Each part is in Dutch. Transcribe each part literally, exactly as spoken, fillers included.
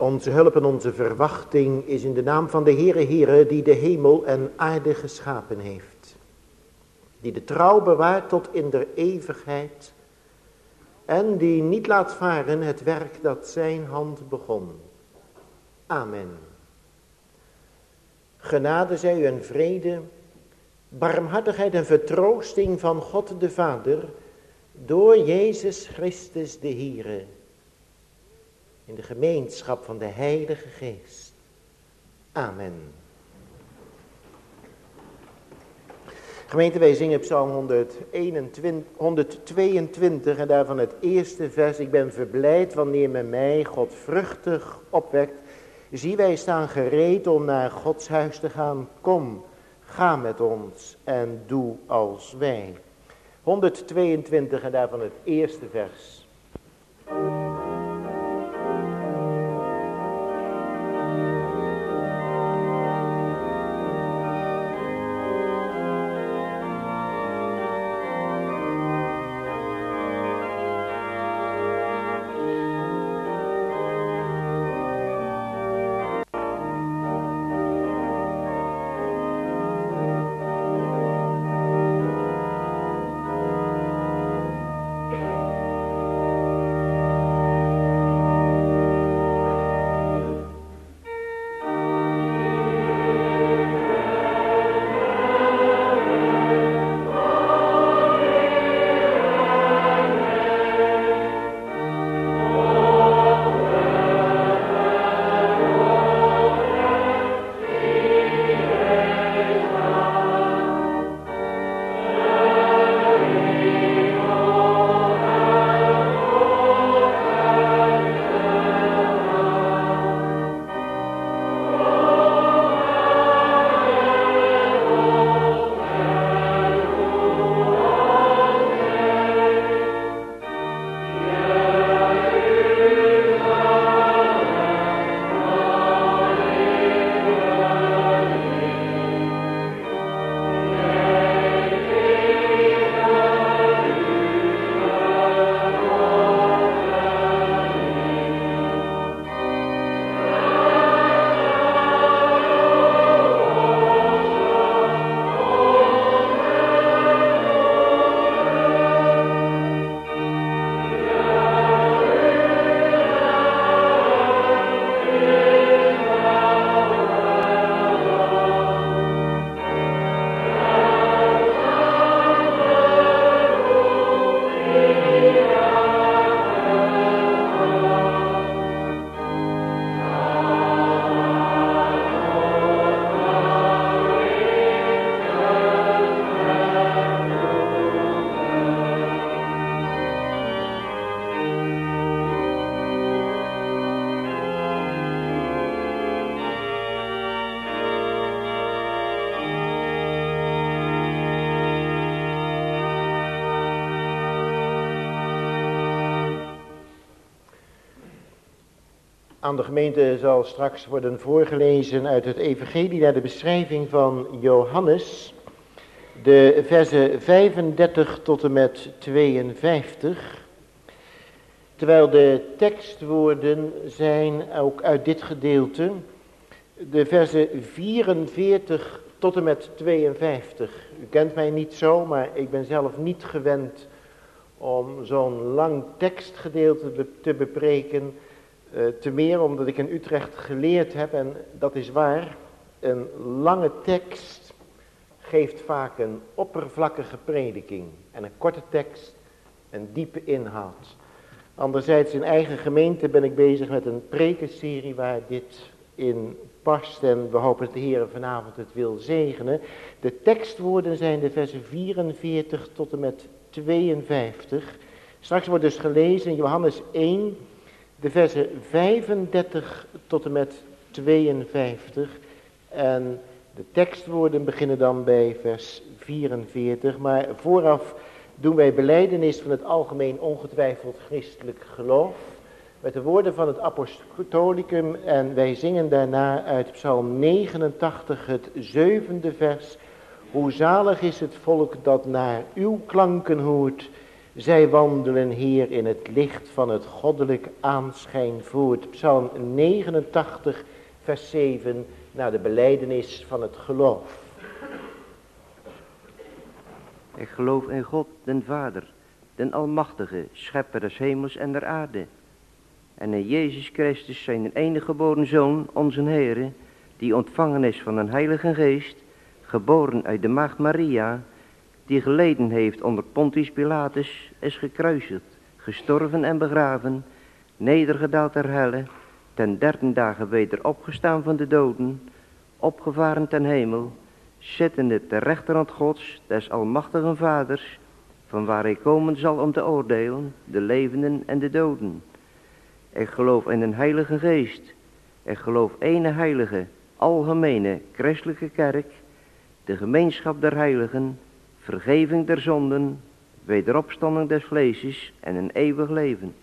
Onze hulp en onze verwachting is in de naam van de Heere Heere, die de hemel en aarde geschapen heeft. Die de trouw bewaart tot in der eeuwigheid en die niet laat varen het werk dat zijn hand begon. Amen. Genade zij u en vrede, barmhartigheid en vertroosting van God de Vader, door Jezus Christus de Heere, in de gemeenschap van de Heilige Geest. Amen. Gemeente, wij zingen Psalm honderdeenentwintig, honderdtweeëntwintig en daarvan het eerste vers. Ik ben verblijd wanneer men mij godvruchtig opwekt. Zie, wij staan gereed om naar Gods huis te gaan. Kom, ga met ons en doe als wij. honderdtweeëntwintig en daarvan het eerste vers. Aan de gemeente zal straks worden voorgelezen uit het evangelie naar de beschrijving van Johannes, de versen vijfendertig tot en met tweeënvijftig. Terwijl de tekstwoorden zijn ook uit dit gedeelte de versen vierenveertig tot en met tweeënvijftig. U kent mij niet zo, maar ik ben zelf niet gewend om zo'n lang tekstgedeelte te bepreken. Uh, te meer omdat ik in Utrecht geleerd heb, en dat is waar, een lange tekst geeft vaak een oppervlakkige prediking. En een korte tekst een diepe inhoud. Anderzijds in eigen gemeente ben ik bezig met een prekenserie waar dit in past. En we hopen dat de Heer vanavond het wil zegenen. De tekstwoorden zijn de versen vierenveertig tot en met tweeënvijftig. Straks wordt dus gelezen in Johannes één... de versen vijfendertig tot en met tweeënvijftig. En de tekstwoorden beginnen dan bij vers vierenveertig. Maar vooraf doen wij belijdenis van het algemeen ongetwijfeld christelijk geloof. Met de woorden van het apostolicum. En wij zingen daarna uit Psalm negenentachtig het zevende vers. Hoe zalig is het volk dat naar uw klanken hoort. Zij wandelen, Heer, in het licht van het goddelijk aanschijn voort. Psalm negenentachtig, vers zeven, naar de belijdenis van het geloof. Ik geloof in God, den Vader, den Almachtige, schepper des hemels en der aarde. En in Jezus Christus, zijn enige geboren Zoon, onze Heere, die ontvangen is van een heilige geest, geboren uit de maagd Maria, die geleden heeft onder Pontius Pilatus, is gekruisigd, gestorven en begraven, nedergedaald ter helle, ten derden dagen weder opgestaan van de doden, opgevaren ten hemel, zittende ter rechterhand Gods, des almachtigen Vaders, van waar hij komen zal om te oordelen, de levenden en de doden. Ik geloof in een heilige geest, ik geloof ene heilige, algemene, christelijke kerk, de gemeenschap der heiligen, vergeving der zonden, wederopstanding des vleeses en een eeuwig leven.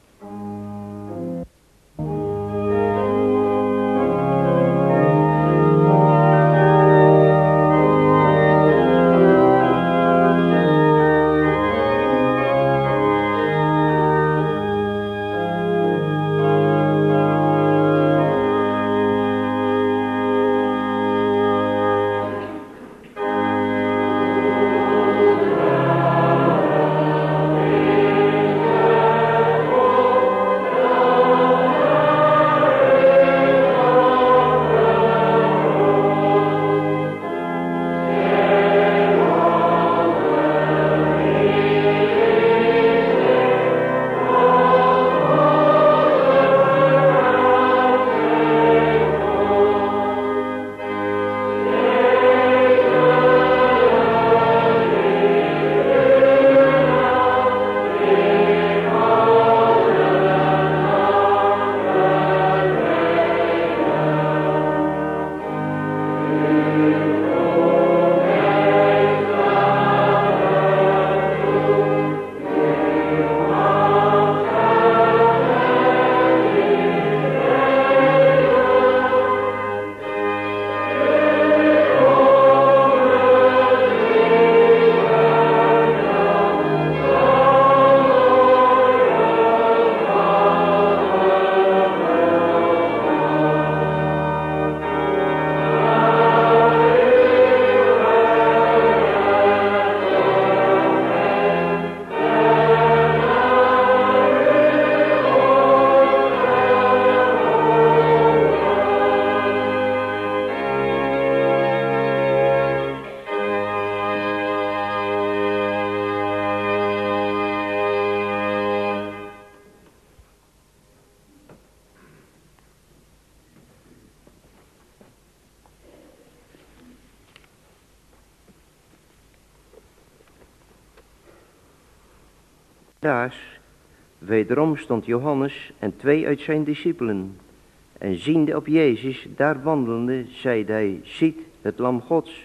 Daas, wederom stond Johannes en twee uit zijn discipelen. En ziende op Jezus daar wandelende, zeide hij, ziet het lam Gods.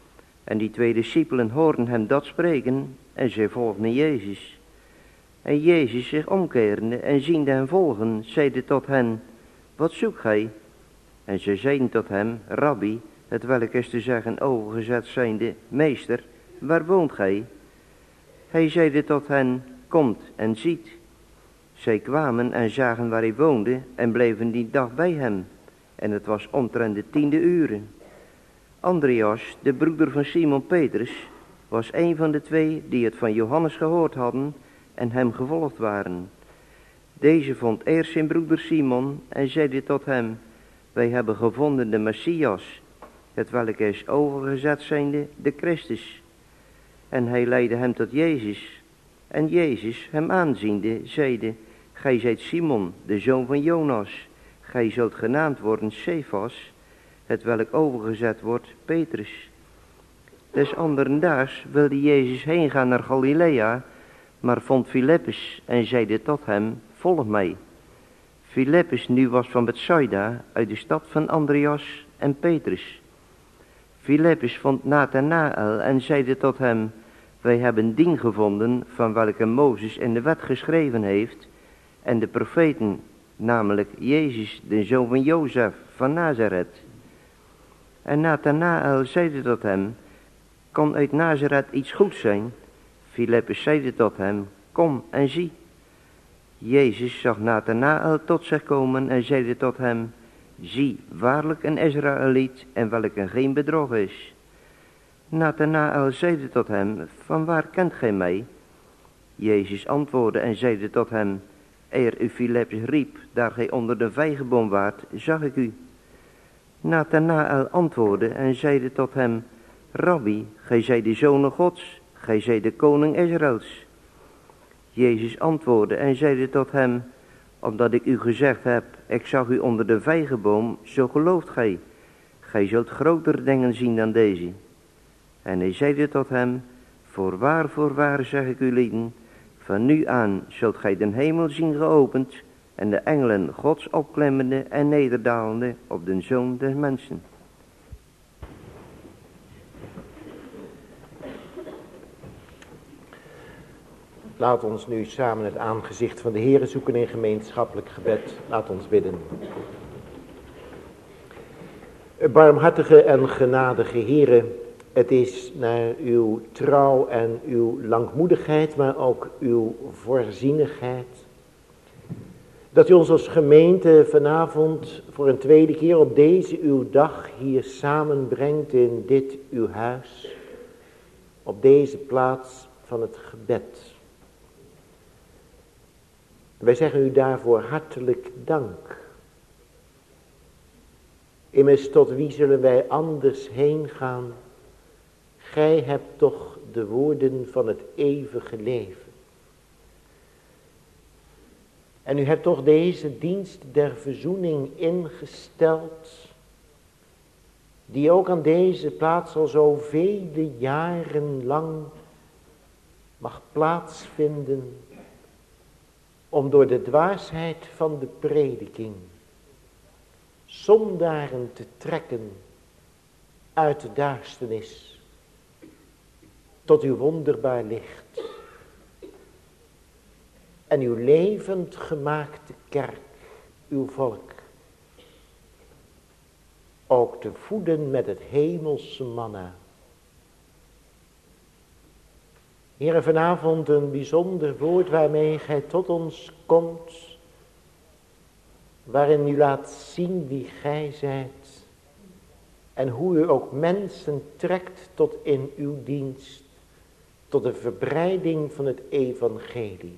En die twee discipelen hoorden hem dat spreken en zij volgden Jezus. En Jezus zich omkerende en ziende hen volgen, zeide tot hen, wat zoekt gij? En zij zeiden tot hem, Rabbi, het welk is te zeggen overgezet zijnde, meester, waar woont gij? Hij zeide tot hen, komt en ziet. Zij kwamen en zagen waar hij woonde en bleven die dag bij hem. En het was omtrent de tiende uren. Andreas, de broeder van Simon Petrus, was een van de twee die het van Johannes gehoord hadden en hem gevolgd waren. Deze vond eerst zijn broeder Simon en zeide tot hem, wij hebben gevonden de Messias, het welk is overgezet zijnde de Christus. En hij leidde hem tot Jezus. En Jezus, hem aanziende, zeide, gij zijt Simon, de zoon van Jonas. Gij zult genaamd worden Cephas, het welk overgezet wordt Petrus. Des anderen daags wilde Jezus heen gaan naar Galilea, maar vond Filippus en zeide tot hem, volg mij. Filippus nu was van Bethsaida, uit de stad van Andreas en Petrus. Filippus vond Nathanaël en zeide tot hem, wij hebben dien gevonden van welke Mozes in de wet geschreven heeft en de profeten, namelijk Jezus, de zoon van Jozef van Nazareth. En Nathanaël zeide tot hem, kan uit Nazareth iets goeds zijn? Filippus zeide tot hem, kom en zie. Jezus zag Nathanaël tot zich komen en zeide tot hem, zie, waarlijk een Israëliet en welke geen bedrog is. Nathanaël zeide tot hem, van waar kent gij mij? Jezus antwoordde en zeide tot hem, eer u Filippus riep, daar gij onder de vijgenboom waart, zag ik u. Nathanaël antwoordde en zeide tot hem, Rabbi, gij zijt de Zoon Gods, gij zijt de koning Israëls. Jezus antwoordde en zeide tot hem, omdat ik u gezegd heb, ik zag u onder de vijgenboom, zo gelooft gij. Gij zult grotere dingen zien dan deze. En hij zeide tot hem, voorwaar, voorwaar zeg ik u lieden, van nu aan zult gij den hemel zien geopend en de engelen Gods opklemmende en nederdalende op den Zoon des mensen. Laat ons nu samen het aangezicht van de Heere zoeken in gemeenschappelijk gebed. Laat ons bidden. Barmhartige en genadige Heere, het is naar uw trouw en uw langmoedigheid, maar ook uw voorzienigheid, dat u ons als gemeente vanavond voor een tweede keer op deze uw dag hier samenbrengt in dit uw huis, op deze plaats van het gebed. Wij zeggen u daarvoor hartelijk dank. Immers, tot wie zullen wij anders heen gaan? Gij hebt toch de woorden van het eeuwige leven. En u hebt toch deze dienst der verzoening ingesteld, die ook aan deze plaats al zo vele jaren lang mag plaatsvinden, om door de dwaasheid van de prediking zondaren te trekken uit de duisternis tot uw wonderbaar licht en uw levend gemaakte kerk, uw volk, ook te voeden met het hemelse manna. Heere, vanavond een bijzonder woord waarmee gij tot ons komt, waarin u laat zien wie gij zijt en hoe u ook mensen trekt tot in uw dienst, tot de verbreiding van het evangelie.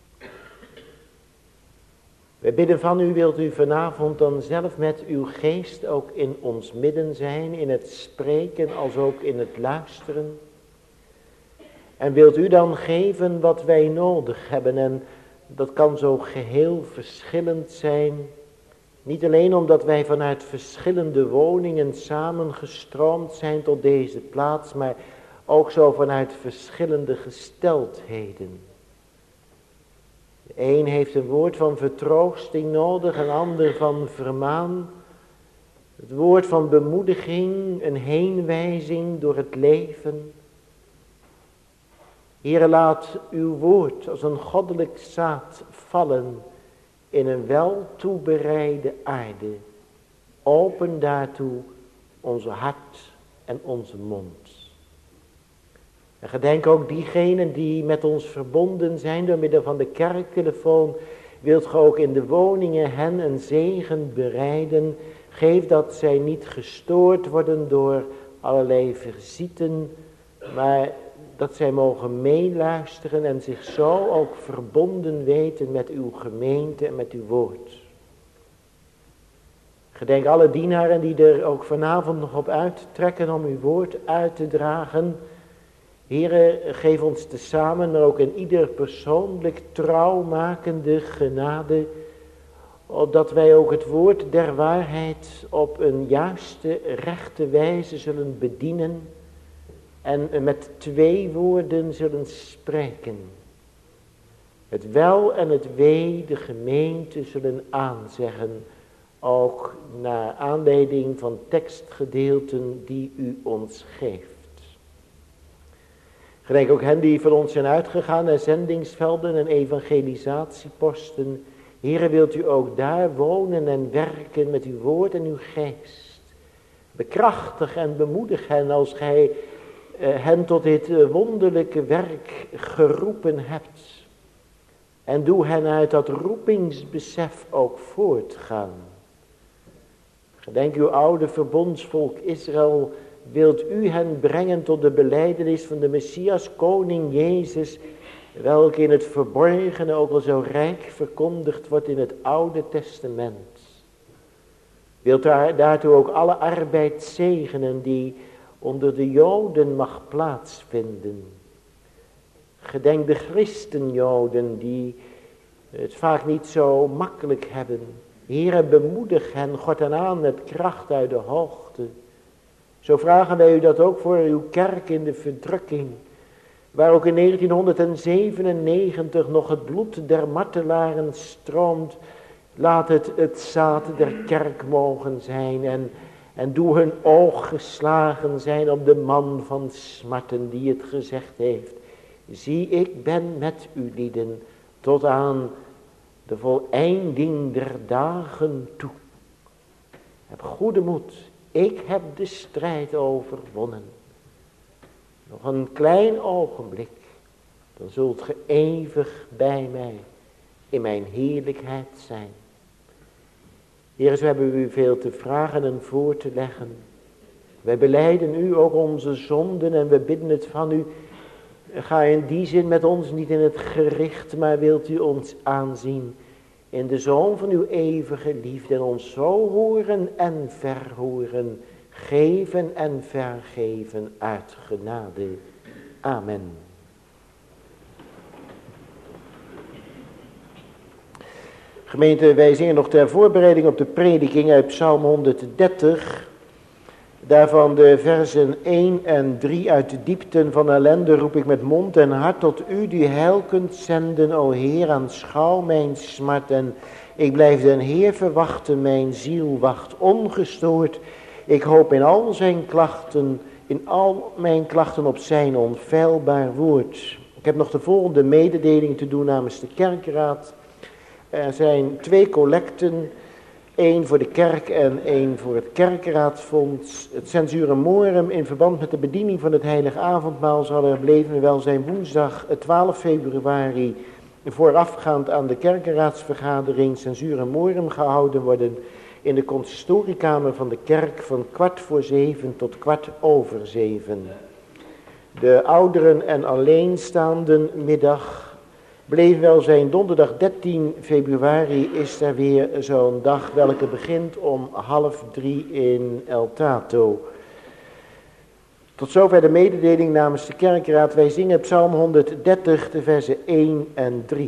Wij bidden van u, wilt u vanavond dan zelf met uw geest ook in ons midden zijn, in het spreken als ook in het luisteren. En wilt u dan geven wat wij nodig hebben, en dat kan zo geheel verschillend zijn. Niet alleen omdat wij vanuit verschillende woningen samengestroomd zijn tot deze plaats, maar ook zo vanuit verschillende gesteldheden. De een heeft een woord van vertroosting nodig, een ander van vermaan. Het woord van bemoediging, een heenwijzing door het leven. Heere, laat uw woord als een goddelijk zaad vallen in een wel toebereide aarde. Open daartoe onze hart en onze mond. En gedenk ook diegenen die met ons verbonden zijn door middel van de kerktelefoon. Wilt ge ook in de woningen hen een zegen bereiden. Geef dat zij niet gestoord worden door allerlei visiten, maar dat zij mogen meeluisteren en zich zo ook verbonden weten met uw gemeente en met uw woord. Gedenk alle dienaren die er ook vanavond nog op uittrekken om uw woord uit te dragen. Heere, geef ons tezamen, maar ook in ieder persoonlijk trouwmakende genade, opdat wij ook het woord der waarheid op een juiste, rechte wijze zullen bedienen en met twee woorden zullen spreken. Het wel en het wee de gemeente zullen aanzeggen, ook naar aanleiding van tekstgedeelten die u ons geeft. Gedenk ook hen die van ons zijn uitgegaan naar zendingsvelden en evangelisatieposten. Heere, wilt u ook daar wonen en werken met uw woord en uw geest. Bekrachtig en bemoedig hen als gij hen tot dit uh, wonderlijke werk geroepen hebt. En doe hen uit dat roepingsbesef ook voortgaan. Gedenk uw oude verbondsvolk Israël, wilt u hen brengen tot de belijdenis van de Messias, koning Jezus, welke in het verborgene ook al zo rijk verkondigd wordt in het Oude Testament. Wilt daar, daartoe ook alle arbeid zegenen die onder de Joden mag plaatsvinden. Gedenk de Christenjoden die het vaak niet zo makkelijk hebben. Heere, bemoedig hen, God en aan met kracht uit de hoogte. Zo vragen wij u dat ook voor uw kerk in de verdrukking, waar ook in negentienhonderdzevenennegentig nog het bloed der martelaren stroomt. Laat het het zaad der kerk mogen zijn en, en doe hun oog geslagen zijn op de man van smarten die het gezegd heeft. Zie, ik ben met u lieden tot aan de voleinding der dagen toe. Heb goede moed, ik heb de strijd overwonnen. Nog een klein ogenblik, dan zult ge eeuwig bij mij in mijn heerlijkheid zijn. Heer, we hebben u veel te vragen en voor te leggen. Wij belijden u ook onze zonden en we bidden het van u. Ga in die zin met ons niet in het gericht, maar wilt u ons aanzien in de Zoon van uw eeuwige liefde en ons zo horen en verhoren, geven en vergeven uit genade. Amen. Gemeente, wij zingen nog ter voorbereiding op de prediking uit Psalm honderddertig. Daarvan de versen één en drie. Uit de diepten van ellende roep ik met mond en hart tot u die heil kunt zenden. O Heer, aanschouw mijn smart en ik blijf den Heer verwachten. Mijn ziel wacht ongestoord. Ik hoop in al zijn klachten, in al mijn klachten op zijn onfeilbaar woord. Ik heb nog de volgende mededeling te doen namens de kerkraad. Er zijn twee collecten, één voor de kerk en één voor het kerkraadfonds. Het Censure Morum in verband met de bediening van het heilige avondmaal zal er bleven wel zijn woensdag twaalf februari voorafgaand aan de kerkenraadsvergadering Censure Morum gehouden worden in de consistoriekamer van de kerk van kwart voor zeven tot kwart over zeven. De ouderen en alleenstaanden middag bleef wel zijn. Donderdag dertien februari is er weer zo'n dag welke begint om half drie in El Tato. Tot zover de mededeling namens de kerkraad. Wij zingen Psalm honderddertig de versen één en drie.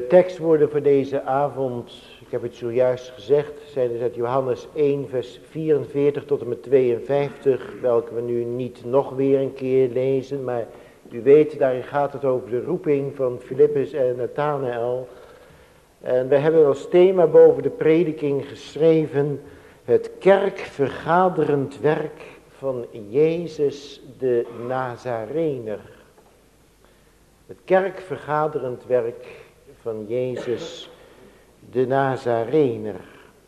De tekstwoorden voor deze avond, ik heb het zojuist gezegd, zijn dus uit Johannes één vers vierenveertig tot en met tweeënvijftig, welke we nu niet nog weer een keer lezen, maar u weet, daarin gaat het over de roeping van Filippus en Nathanael. En we hebben als thema boven de prediking geschreven, het kerkvergaderend werk van Jezus de Nazarener. Het kerkvergaderend werk van Jezus de Nazarener.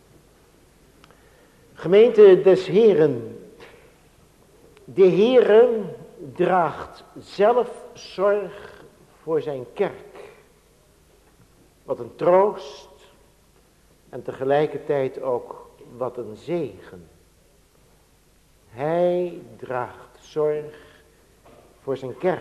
Gemeente des Heren, de Heere draagt zelf zorg voor zijn kerk. Wat een troost en tegelijkertijd ook wat een zegen. Hij draagt zorg voor zijn kerk.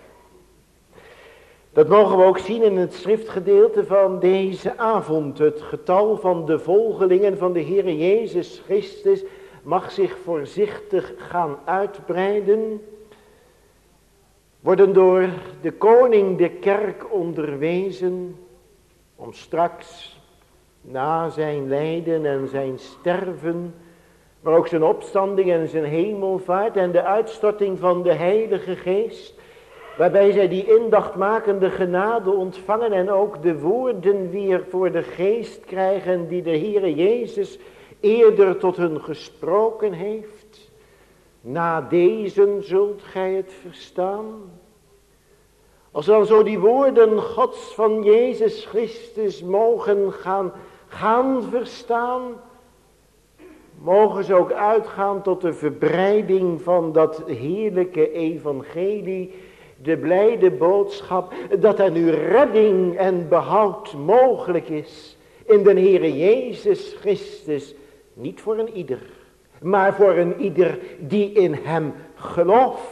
Dat mogen we ook zien in het schriftgedeelte van deze avond. Het getal van de volgelingen van de Heere Jezus Christus mag zich voorzichtig gaan uitbreiden. Worden door de koning de kerk onderwezen om straks na zijn lijden en zijn sterven, maar ook zijn opstanding en zijn hemelvaart en de uitstorting van de Heilige Geest, waarbij zij die indachtmakende genade ontvangen en ook de woorden weer voor de geest krijgen die de Heere Jezus eerder tot hun gesproken heeft. Na deze zult gij het verstaan. Als dan zo die woorden Gods van Jezus Christus mogen gaan, gaan verstaan, mogen ze ook uitgaan tot de verbreiding van dat heerlijke evangelie, de blijde boodschap dat er nu redding en behoud mogelijk is in de Heere Jezus Christus, niet voor een ieder, maar voor een ieder die in hem gelooft.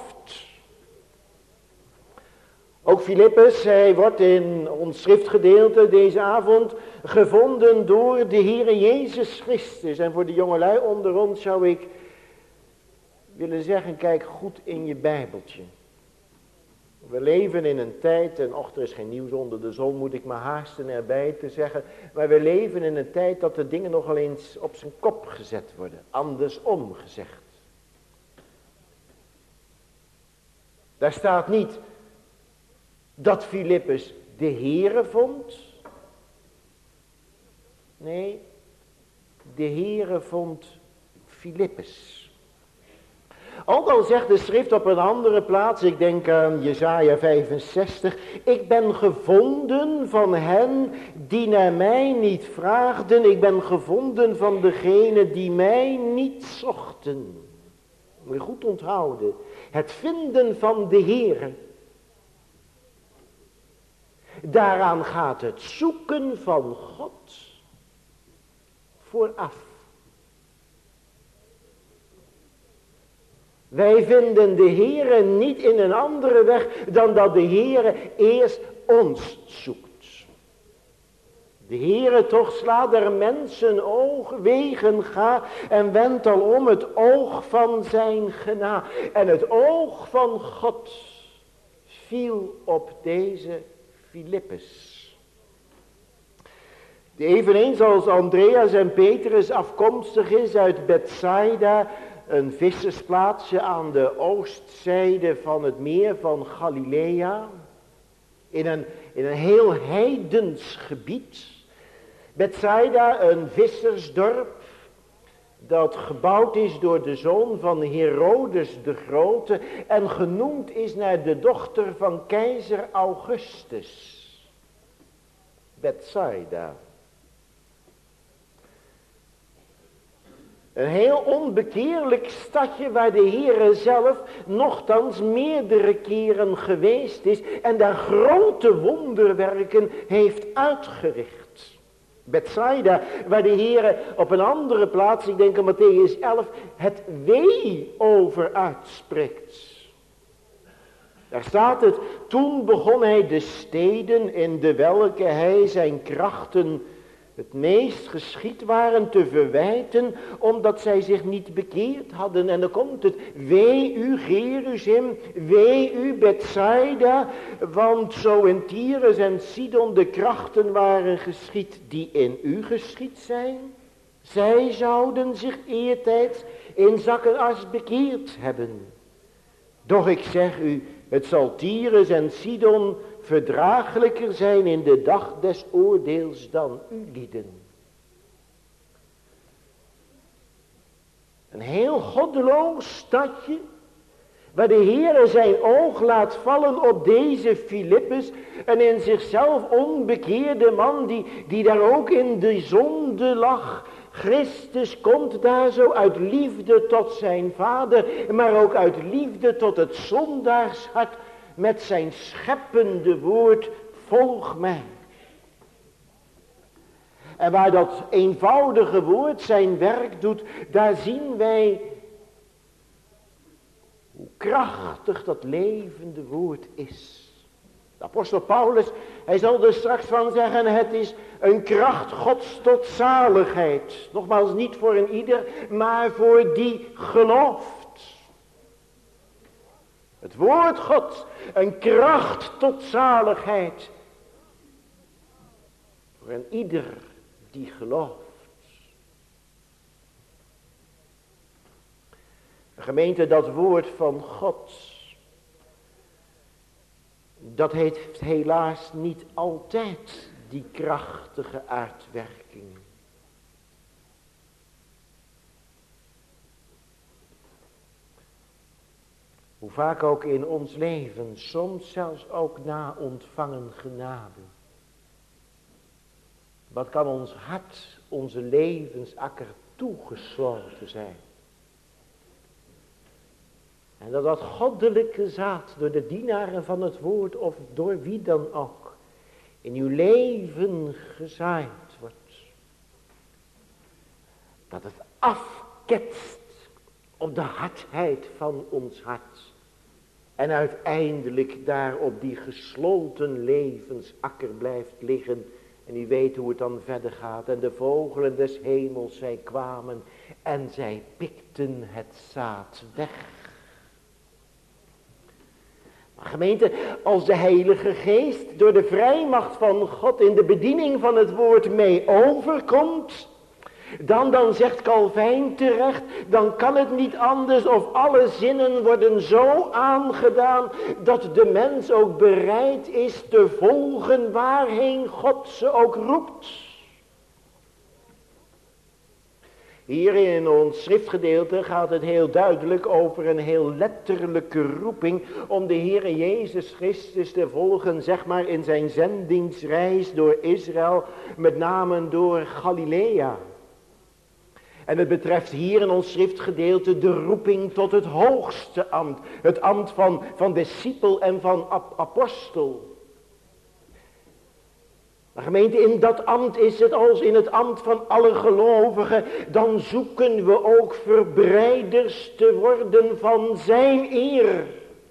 Ook Filippus, hij wordt in ons schriftgedeelte deze avond gevonden door de Heere Jezus Christus. En voor de jongelui onder ons zou ik willen zeggen, kijk goed in je Bijbeltje. We leven in een tijd, en och, er is geen nieuws onder de zon, moet ik me haasten erbij te zeggen. Maar we leven in een tijd dat de dingen nogal eens op zijn kop gezet worden. Andersom gezegd. Daar staat niet dat Filippus de Heere vond. Nee, de Heere vond Filippus. Ook al zegt de schrift op een andere plaats, ik denk aan Jesaja vijfenzestig, ik ben gevonden van hen die naar mij niet vraagden, ik ben gevonden van degenen die mij niet zochten. Moet je goed onthouden, het vinden van de Heere. Daaraan gaat het zoeken van God vooraf. Wij vinden de Heere niet in een andere weg dan dat de Heere eerst ons zoekt. De Heere toch slaat er mensen oog, wegen ga en wendt al om het oog van zijn genade. En het oog van God viel op deze Filippus. Die eveneens als Andreas en Petrus afkomstig is uit Bethsaida, een vissersplaatsje aan de oostzijde van het meer van Galilea. In een, in een heel heidens gebied. Bethsaida, een vissersdorp dat gebouwd is door de zoon van Herodes de Grote en genoemd is naar de dochter van keizer Augustus. Bethsaida. Een heel onbekeerlijk stadje waar de Heere zelf nochtans meerdere keren geweest is en daar grote wonderwerken heeft uitgericht. Bethsaida, waar de Heere op een andere plaats, ik denk aan Mattheüs elf, het wee over uitspreekt. Daar staat het, toen begon hij de steden in de welke hij zijn krachten het meest geschied waren te verwijten, omdat zij zich niet bekeerd hadden. En dan komt het, wee u Geruzim, wee u Bethsaida, want zo in Tyrus en Sidon de krachten waren geschied die in u geschied zijn. Zij zouden zich eertijds in zak en as bekeerd hebben. Doch ik zeg u, het zal Tyrus en Sidon verdraaglijker zijn in de dag des oordeels dan u lieden. Een heel goddeloos stadje, waar de Heere zijn oog laat vallen op deze Filippus, een in zichzelf onbekeerde man, die, die daar ook in de zonde lag. Christus komt daar zo uit liefde tot zijn vader, maar ook uit liefde tot het zondaarshart, met zijn scheppende woord, volg mij. En waar dat eenvoudige woord zijn werk doet, daar zien wij hoe krachtig dat levende woord is. De apostel Paulus, hij zal er straks van zeggen, het is een kracht Gods tot zaligheid. Nogmaals, niet voor een ieder, maar voor die gelooft. Het woord God, een kracht tot zaligheid. Voor een ieder die gelooft. De gemeente, dat woord van God, dat heeft helaas niet altijd die krachtige uitwerking. Hoe vaak ook in ons leven, soms zelfs ook na ontvangen genade. Wat kan ons hart, onze levensakker toegesloten zijn. En dat dat goddelijke zaad door de dienaren van het woord of door wie dan ook in uw leven gezaaid wordt. Dat het afketst op de hardheid van ons hart. En uiteindelijk daar op die gesloten levensakker blijft liggen. En u weet hoe het dan verder gaat. En de vogelen des hemels, zij kwamen en zij pikten het zaad weg. Maar gemeente, als de Heilige Geest door de vrijmacht van God in de bediening van het woord mee overkomt, dan, dan zegt Calvijn terecht, dan kan het niet anders of alle zinnen worden zo aangedaan dat de mens ook bereid is te volgen waarheen God ze ook roept. Hier in ons schriftgedeelte gaat het heel duidelijk over een heel letterlijke roeping om de Heere Jezus Christus te volgen, zeg maar in zijn zendingsreis door Israël, met name door Galilea. En het betreft hier in ons schriftgedeelte de roeping tot het hoogste ambt. Het ambt van, van discipel en van ap- apostel. Maar gemeente, in dat ambt is het als in het ambt van alle gelovigen. Dan zoeken we ook verbreiders te worden van zijn eer.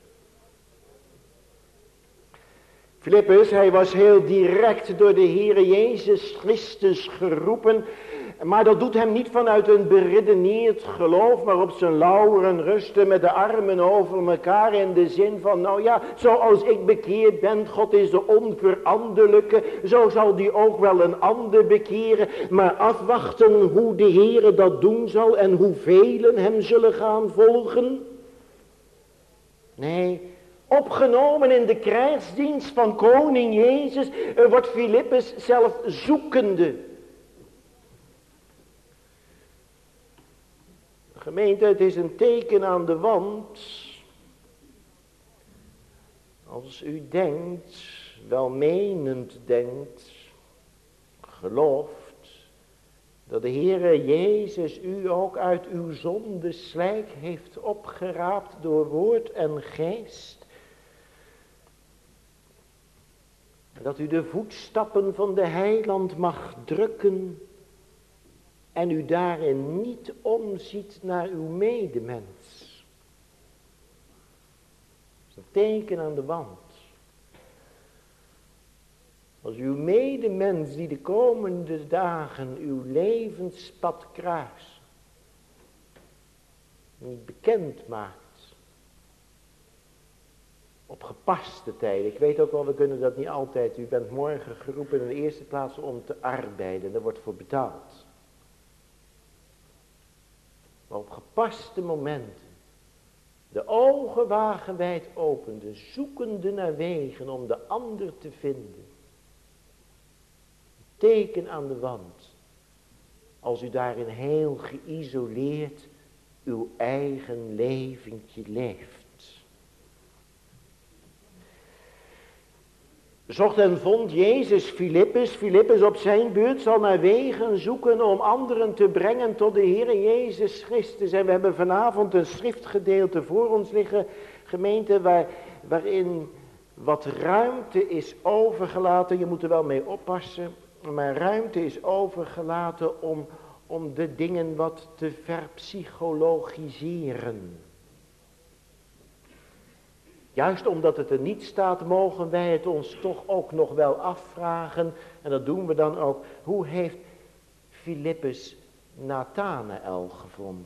Filippus, hij was heel direct door de Heere Jezus Christus geroepen. Maar dat doet hem niet vanuit een beredeneerd geloof, maar op zijn lauweren rusten met de armen over elkaar in de zin van, nou ja, zoals ik bekeerd ben, God is de onveranderlijke, zo zal die ook wel een ander bekeren, maar afwachten hoe de Heere dat doen zal en hoe velen hem zullen gaan volgen. Nee, opgenomen in de krijgsdienst van koning Jezus, wordt Filippus zelf zoekende. Gemeente, het is een teken aan de wand. Als u denkt, welmenend denkt, gelooft, dat de Heere Jezus u ook uit uw zonde slijk heeft opgeraapt door woord en geest. Dat u de voetstappen van de heiland mag drukken. En u daarin niet omziet naar uw medemens. Dat is een teken aan de wand. Als uw medemens die de komende dagen uw levenspad kruist, niet bekend maakt. Op gepaste tijden. Ik weet ook wel, we kunnen dat niet altijd. U bent morgen geroepen in de eerste plaats om te arbeiden. Daar wordt voor betaald. Maar op gepaste momenten. De ogen wagenwijd opende. Zoekende naar wegen om de ander te vinden. Teken aan de wand. Als u daarin heel geïsoleerd uw eigen leventje leeft. Zocht en vond Jezus Filippus. Filippus op zijn beurt zal naar wegen zoeken om anderen te brengen tot de Heer Jezus Christus. En we hebben vanavond een schriftgedeelte voor ons liggen, gemeente, waar, waarin wat ruimte is overgelaten. Je moet er wel mee oppassen. Maar ruimte is overgelaten om, om de dingen wat te verpsychologiseren. Juist omdat het er niet staat, mogen wij het ons toch ook nog wel afvragen. En dat doen we dan ook. Hoe heeft Filippus Nathanael gevonden?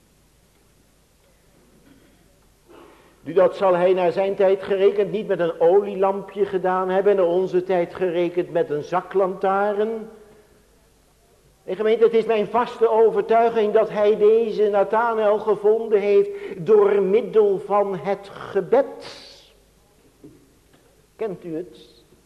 Nu, dat zal hij naar zijn tijd gerekend niet met een olielampje gedaan hebben. Naar onze tijd gerekend met een zaklantaarn. En gemeente, het is mijn vaste overtuiging dat hij deze Nathanael gevonden heeft door middel van het gebed. Kent u het?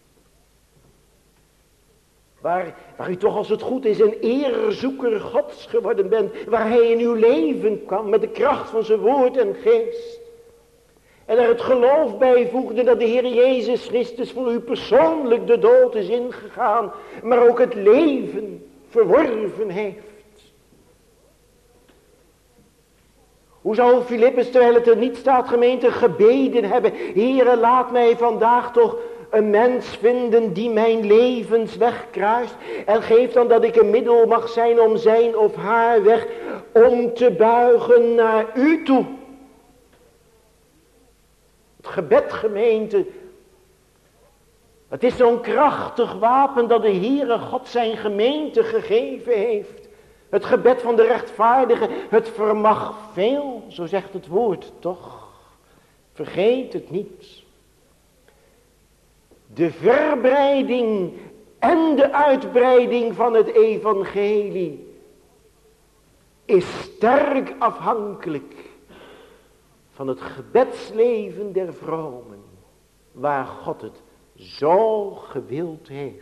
Waar, waar u toch als het goed is een eerzoeker Gods geworden bent. Waar hij in uw leven kwam met de kracht van zijn woord en geest. En er het geloof bijvoegde dat de Heer Jezus Christus voor u persoonlijk de dood is ingegaan. Maar ook het leven verworven heeft. Hoe zou Filippus, terwijl het er niet staat, gemeente, gebeden hebben: Heere, laat mij vandaag toch een mens vinden die mijn levensweg kruist. En geef dan dat ik een middel mag zijn om zijn of haar weg om te buigen naar u toe. Het gebed, gemeente, het is zo'n krachtig wapen dat de Heere God zijn gemeente gegeven heeft. Het gebed van de rechtvaardige, het vermag veel, zo zegt het woord toch. Vergeet het niet. De verbreiding en de uitbreiding van het evangelie is sterk afhankelijk van het gebedsleven der vromen, waar God het zo gewild heeft.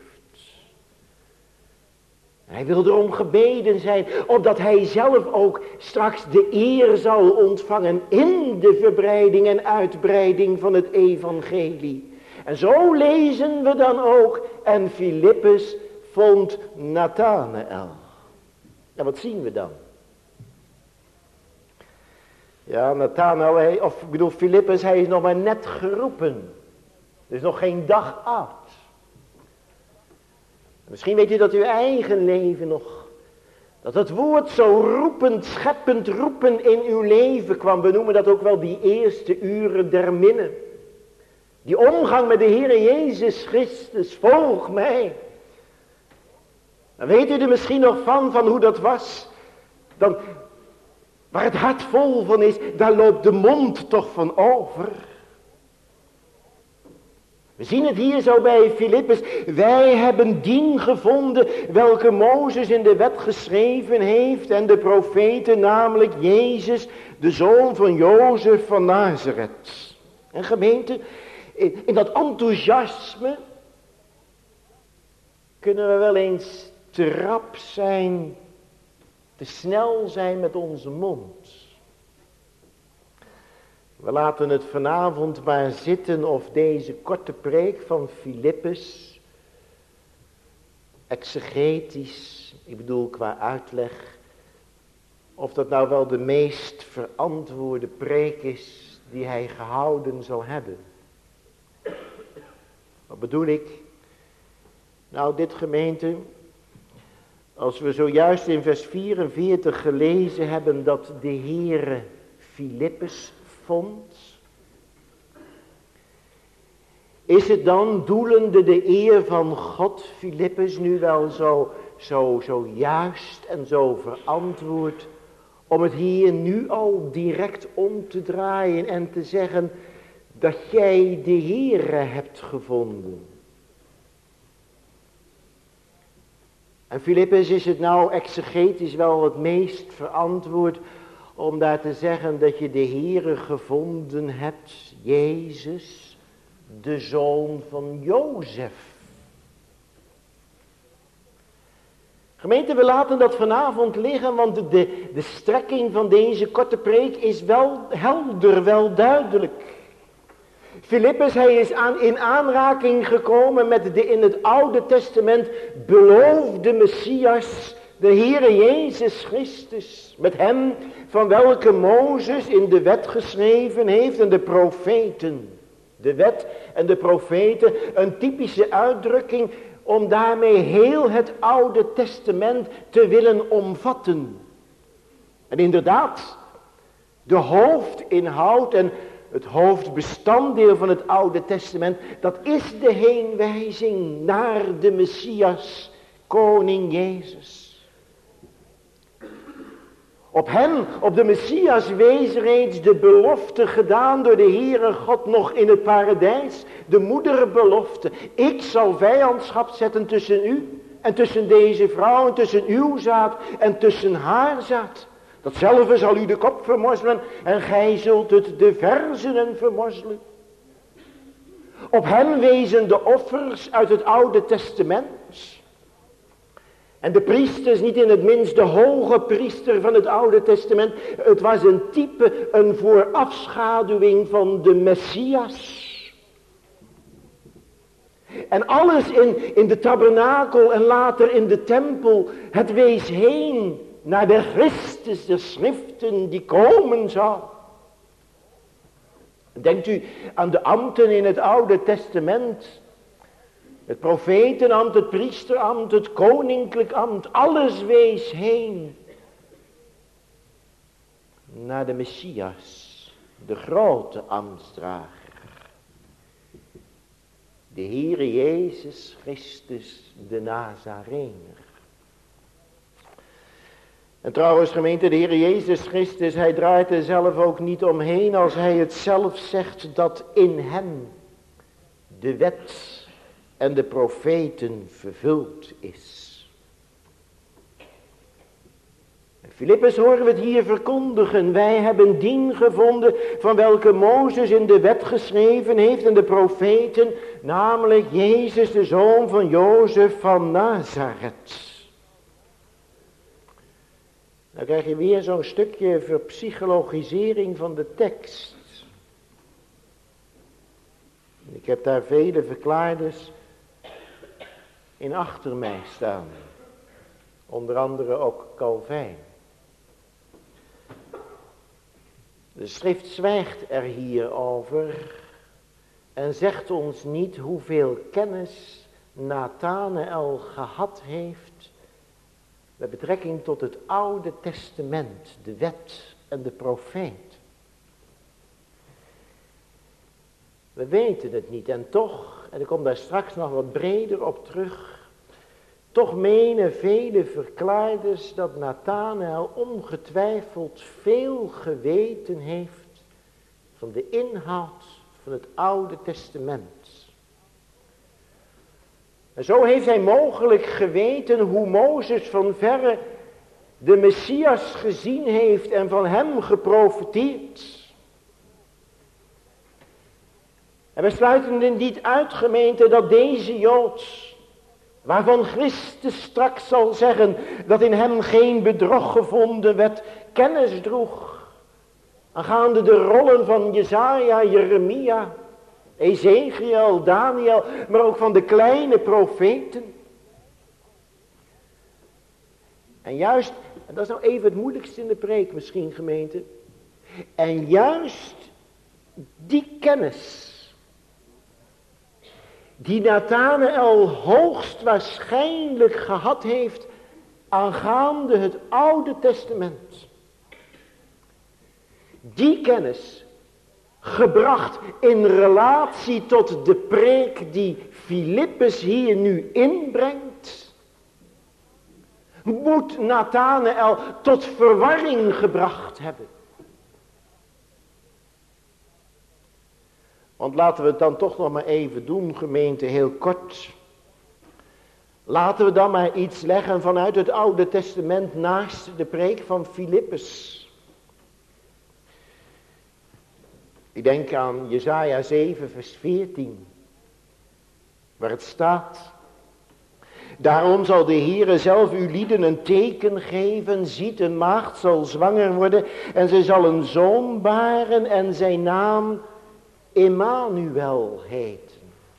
Hij wil erom gebeden zijn, opdat hij zelf ook straks de eer zal ontvangen in de verbreiding en uitbreiding van het evangelie. En zo lezen we dan ook, en Filippus vond Nathanael. En wat zien we dan? Ja, Nathanael, hij, of ik bedoel Filippus, hij is nog maar net geroepen. Er is nog geen dag oud. Misschien weet u dat uw eigen leven nog, dat het woord zo roepend, scheppend roepen in uw leven kwam. We noemen dat ook wel die eerste uren der minne. Die omgang met de Heer Jezus Christus, volg mij. Dan weet u er misschien nog van, van hoe dat was. Dan, waar het hart vol van is, daar loopt de mond toch van over. We zien het hier zo bij Filippus. Wij hebben dien gevonden welke Mozes in de wet geschreven heeft en de profeten, namelijk Jezus, de zoon van Jozef van Nazareth. En gemeente, in, in dat enthousiasme kunnen we wel eens te rap zijn, te snel zijn met onze mond. We laten het vanavond maar zitten of deze korte preek van Filippus, exegetisch, ik bedoel qua uitleg, of dat nou wel de meest verantwoorde preek is die hij gehouden zal hebben. Wat bedoel ik? Nou, dit gemeente, als we zojuist in vers vierenveertig gelezen hebben dat de Heere Filippus vond, Is het dan doelende de eer van God, Filippus, nu wel zo, zo, zo juist en zo verantwoord, om het hier nu al direct om te draaien en te zeggen dat jij de Heere hebt gevonden? En Filippus, is het nou exegetisch wel het meest verantwoord om daar te zeggen dat je de Heere gevonden hebt, Jezus, de zoon van Jozef? Gemeente, we laten dat vanavond liggen, want de, de, de strekking van deze korte preek is wel helder, wel duidelijk. Filippus, hij is aan, in aanraking gekomen met de in het Oude Testament beloofde Messias, de Heere Jezus Christus. Met hem van welke Mozes in de wet geschreven heeft en de profeten. De wet en de profeten, een typische uitdrukking om daarmee heel het Oude Testament te willen omvatten. En inderdaad, de hoofdinhoud en het hoofdbestanddeel van het Oude Testament, dat is de heenwijzing naar de Messias, koning Jezus. Op hem, op de Messias, wees reeds de belofte gedaan door de Heere God nog in het paradijs. De moederbelofte. Ik zal vijandschap zetten tussen u en tussen deze vrouw en tussen uw zaad en tussen haar zaad. Datzelfde zal u de kop vermorzelen en gij zult het de verzenen vermorzelen. Op hem wezen de offers uit het Oude Testament. En de priesters, niet in het minst de hoge priester van het Oude Testament. Het was een type, een voorafschaduwing van de Messias. En alles in, in de tabernakel en later in de tempel, het wees heen naar de Christus, de schriften die komen zou. Denkt u aan de ambten in het Oude Testament. Het profetenambt, het priesterambt, het koninklijk ambt. Alles wees heen naar de Messias, de grote ambtsdrager. De Heere Jezus Christus, de Nazarener. En trouwens gemeente, de Heer Jezus Christus, hij draait er zelf ook niet omheen als hij het zelf zegt dat in hem de wet en de profeten vervuld is. En Filippus horen we het hier verkondigen. Wij hebben dien gevonden van welke Mozes in de wet geschreven heeft en de profeten, namelijk Jezus, de zoon van Jozef van Nazareth. Dan krijg je weer zo'n stukje verpsychologisering van de tekst. Ik heb daar vele verklaarders in achter mij staan. Onder andere ook Calvijn. De schrift zwijgt er hier over en zegt ons niet hoeveel kennis Nathanael gehad heeft met betrekking tot het Oude Testament, de wet en de profeet. We weten het niet en toch, en ik kom daar straks nog wat breder op terug, toch menen vele verklaarders dat Nathanael ongetwijfeld veel geweten heeft van de inhoud van het Oude Testament. En zo heeft hij mogelijk geweten hoe Mozes van verre de Messias gezien heeft en van hem geprofeteerd. En we sluiten er niet uit, gemeente, dat deze Jood, waarvan Christus straks zal zeggen dat in hem geen bedrog gevonden werd, kennis droeg aangaande de rollen van Jesaja, Jeremia, Ezekiel, Daniel, maar ook van de kleine profeten. En juist, en dat is nou even het moeilijkste in de preek misschien, gemeente, en juist die kennis die Nathanael hoogstwaarschijnlijk gehad heeft aangaande het Oude Testament. Die kennis gebracht in relatie tot de preek die Filippus hier nu inbrengt, moet Nathanael tot verwarring gebracht hebben. Want laten we het dan toch nog maar even doen, gemeente, heel kort. Laten we dan maar iets leggen vanuit het Oude Testament naast de preek van Filippus. Ik denk aan Jesaja zeven vers veertien, waar het staat: daarom zal de Heere zelf uw lieden een teken geven, ziet, een maagd zal zwanger worden en zij zal een zoon baren en zijn naam Emmanuel heten.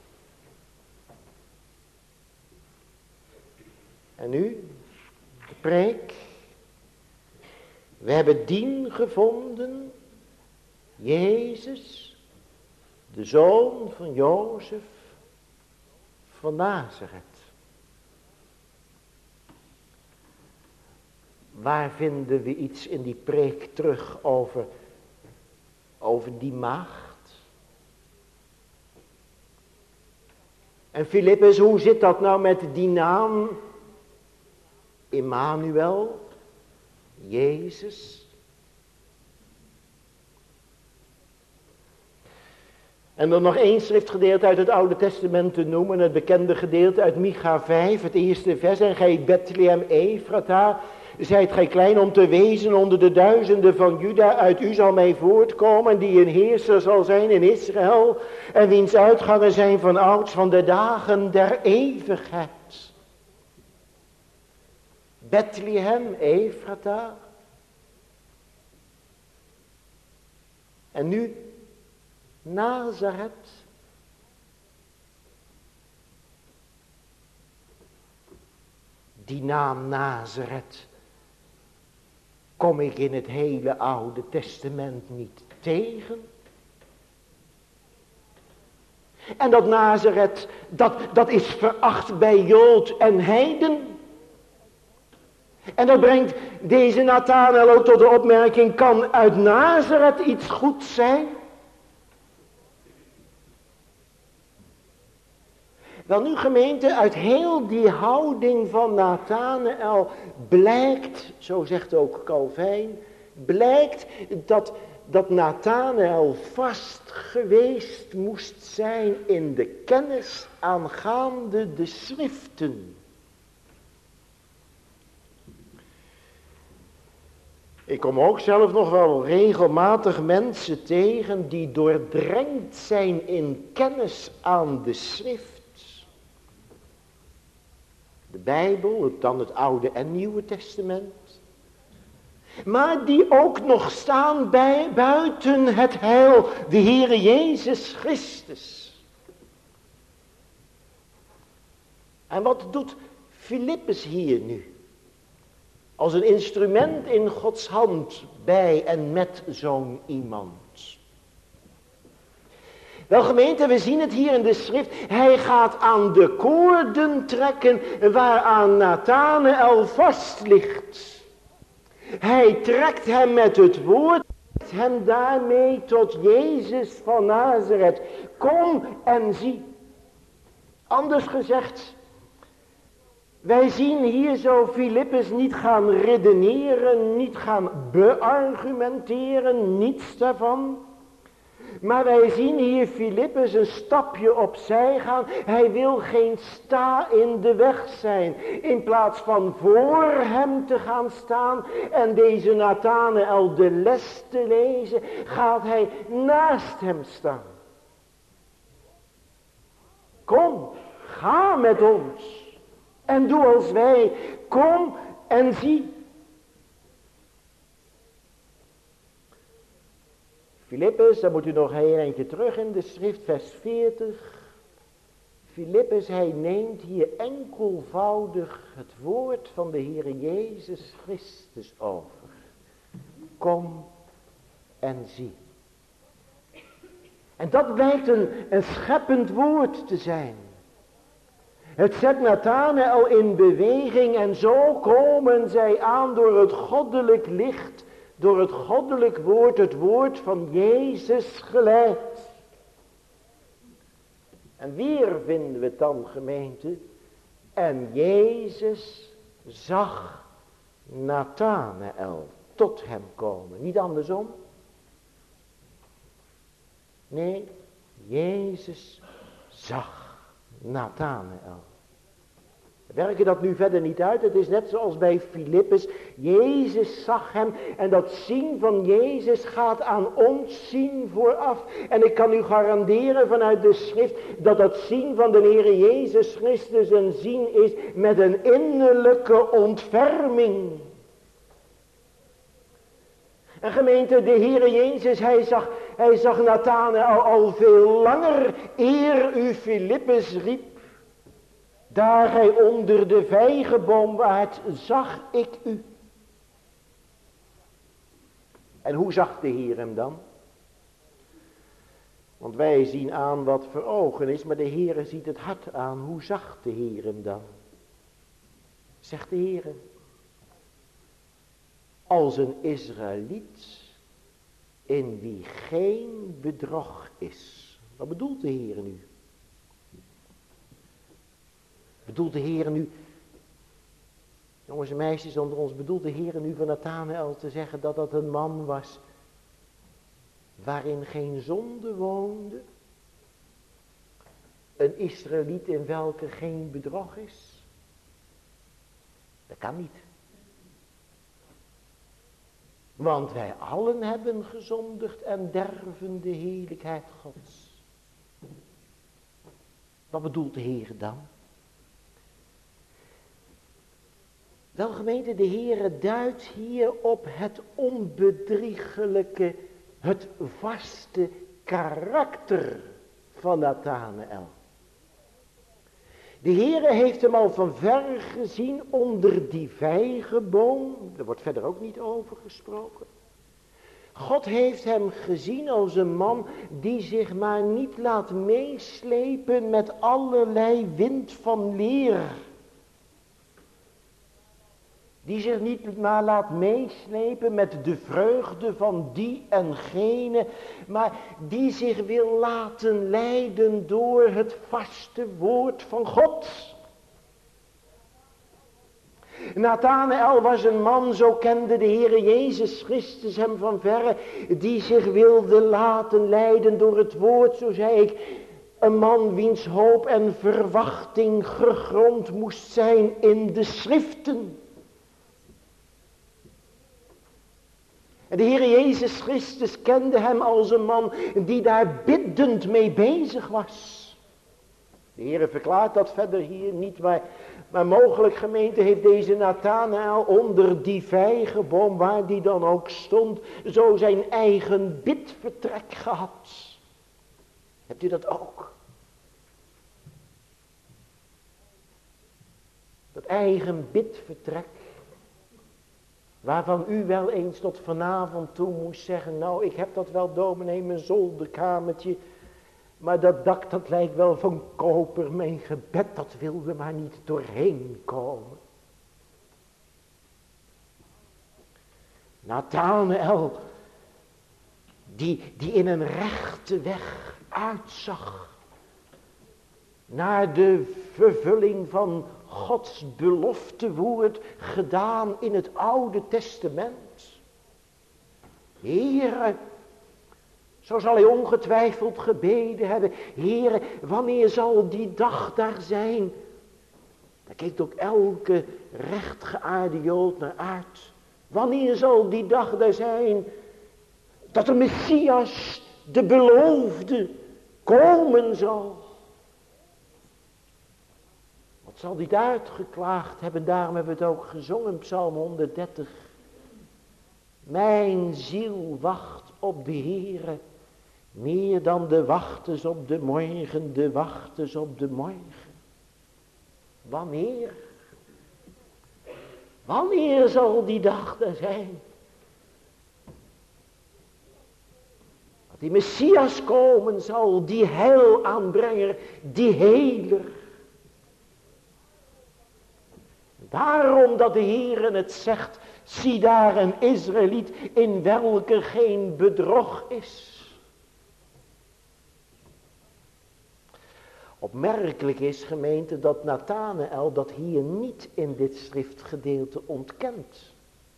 En nu, de preek. We hebben dien gevonden, Jezus, de zoon van Jozef van Nazareth. Waar vinden we iets in die preek terug over, over die maagd? En Filippus, hoe zit dat nou met die naam? Emmanuel, Jezus. En dan nog één schriftgedeelte uit het Oude Testament te noemen, het bekende gedeelte uit Micha vijf, het eerste vers. En gij Bethlehem Ephrata, zijt gij klein om te wezen onder de duizenden van Juda, uit u zal mij voortkomen, die een heerser zal zijn in Israël, en wiens uitgangen zijn van ouds, van de dagen der eeuwigheid. Bethlehem Ephrata. En nu Nazareth. Die naam Nazareth kom ik in het hele Oude Testament niet tegen. En dat Nazareth, dat, dat is veracht bij Jood en heiden. En dat brengt deze Nathanael ook tot de opmerking, kan uit Nazareth iets goeds zijn? Wel nu, gemeente, uit heel die houding van Nathanael blijkt, zo zegt ook Calvijn, blijkt dat, dat Nathanael vast geweest moest zijn in de kennis aangaande de schriften. Ik kom ook zelf nog wel regelmatig mensen tegen die doordrenkt zijn in kennis aan de schrift. De Bijbel, dan het Oude en Nieuwe Testament. Maar die ook nog staan bij, buiten het heil, de Heere Jezus Christus. En wat doet Filippus hier nu? Als een instrument in Gods hand bij en met zo'n iemand. Wel gemeente, we zien het hier in de schrift. Hij gaat aan de koorden trekken waaraan Nathanael vast ligt. Hij trekt hem met het woord, hem daarmee tot Jezus van Nazareth. Kom en zie. Anders gezegd, wij zien hier zo Filippus niet gaan redeneren, niet gaan beargumenteren, niets daarvan. Maar wij zien hier Filippus een stapje opzij gaan. Hij wil geen sta in de weg zijn. In plaats van voor hem te gaan staan en deze Nathanael de les te lezen, gaat hij naast hem staan. Kom, ga met ons. En doe als wij, kom en zie. Filippus, dan moet u nog een eindje terug in de schrift, vers veertig. Filippus, hij neemt hier enkelvoudig het woord van de Heere Jezus Christus over. Kom en zie. En dat blijkt een, een scheppend woord te zijn. Het zet Nathanael in beweging en zo komen zij aan door het goddelijk licht door het goddelijk woord, het woord van Jezus geleid. En weer vinden we het dan, gemeente. En Jezus zag Nathanael tot hem komen. Niet andersom. Nee, Jezus zag Nathanael. We werken dat nu verder niet uit. Het is net zoals bij Filippus. Jezus zag hem. En dat zien van Jezus gaat aan ons zien vooraf. En ik kan u garanderen vanuit de schrift. Dat dat zien van de Heere Jezus Christus een zien is met een innerlijke ontferming. En gemeente, de Heere Jezus, hij zag, hij zag Nathanael al veel langer eer u Filippus riep. Daar hij onder de vijgenboom waart, zag ik u. En hoe zag de Heer hem dan? Want wij zien aan wat voor ogen is, maar de Heer ziet het hart aan. Hoe zag de Heer hem dan? Zegt de Heer. Als een Israëliet in wie geen bedrog is. Wat bedoelt de Heer nu? Bedoelt de Heer nu, jongens en meisjes onder ons, bedoelt de Heer nu van Nathanael te zeggen dat dat een man was waarin geen zonde woonde? Een Israëliet in welke geen bedrog is? Dat kan niet. Want wij allen hebben gezondigd en derven de heerlijkheid Gods. Wat bedoelt de Heer dan? Wel gemeente, de Heere duidt hier op het onbedriegelijke, het vaste karakter van Nathanael. De Heere heeft hem al van ver gezien onder die vijgenboom. Er wordt verder ook niet over gesproken. God heeft hem gezien als een man die zich maar niet laat meeslepen met allerlei wind van leer. Die zich niet maar laat meeslepen met de vreugde van die en gene, maar die zich wil laten leiden door het vaste woord van God. Nathanael was een man, zo kende de Heere Jezus Christus hem van verre, die zich wilde laten leiden door het woord, zo zei ik. Een man wiens hoop en verwachting gegrond moest zijn in de schriften. En de Heer Jezus Christus kende hem als een man die daar biddend mee bezig was. De Heer verklaart dat verder hier niet, maar, maar mogelijk gemeente heeft deze Nathanael onder die vijgenboom, waar die dan ook stond, zo zijn eigen bidvertrek gehad. Hebt u dat ook? Dat eigen bidvertrek. Waarvan u wel eens tot vanavond toe moest zeggen, nou ik heb dat wel dominee, mijn zolderkamertje. Maar dat dak dat lijkt wel van koper, mijn gebed dat wilde maar niet doorheen komen. Nathanael, die, die in een rechte weg uitzag. Naar de vervulling van Gods beloftewoord gedaan in het Oude Testament. Heere, zo zal hij ongetwijfeld gebeden hebben. Heere, wanneer zal die dag daar zijn? Daar kijkt ook elke rechtgeaarde Jood naar uit. Wanneer zal die dag daar zijn dat de Messias, de beloofde, komen zal? Wat zal die uitgeklaagd hebben, daarom hebben we het ook gezongen, Psalm honderddertig. Mijn ziel wacht op de Heere, meer dan de wachters op de morgen, de wachters op de morgen. Wanneer? Wanneer zal die dag er zijn? Dat die Messias komen zal, die heil aanbrenger, die heler. Daarom dat de Heere het zegt, zie daar een Israëliet in welke geen bedrog is. Opmerkelijk is, gemeente, dat Nathanael dat hier niet in dit schriftgedeelte ontkent.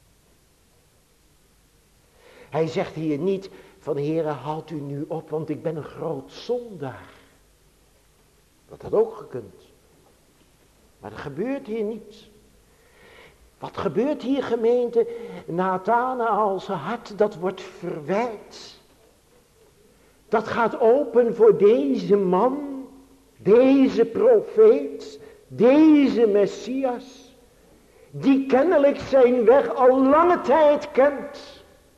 Hij zegt hier niet van Heere, haalt u nu op, want ik ben een groot zondaar. Dat had ook gekund. Maar dat gebeurt hier niet. Wat gebeurt hier, gemeente? Nathanael, zijn hart, dat wordt verwijt. Dat gaat open voor deze man, deze profeet, deze Messias, die kennelijk zijn weg al lange tijd kent.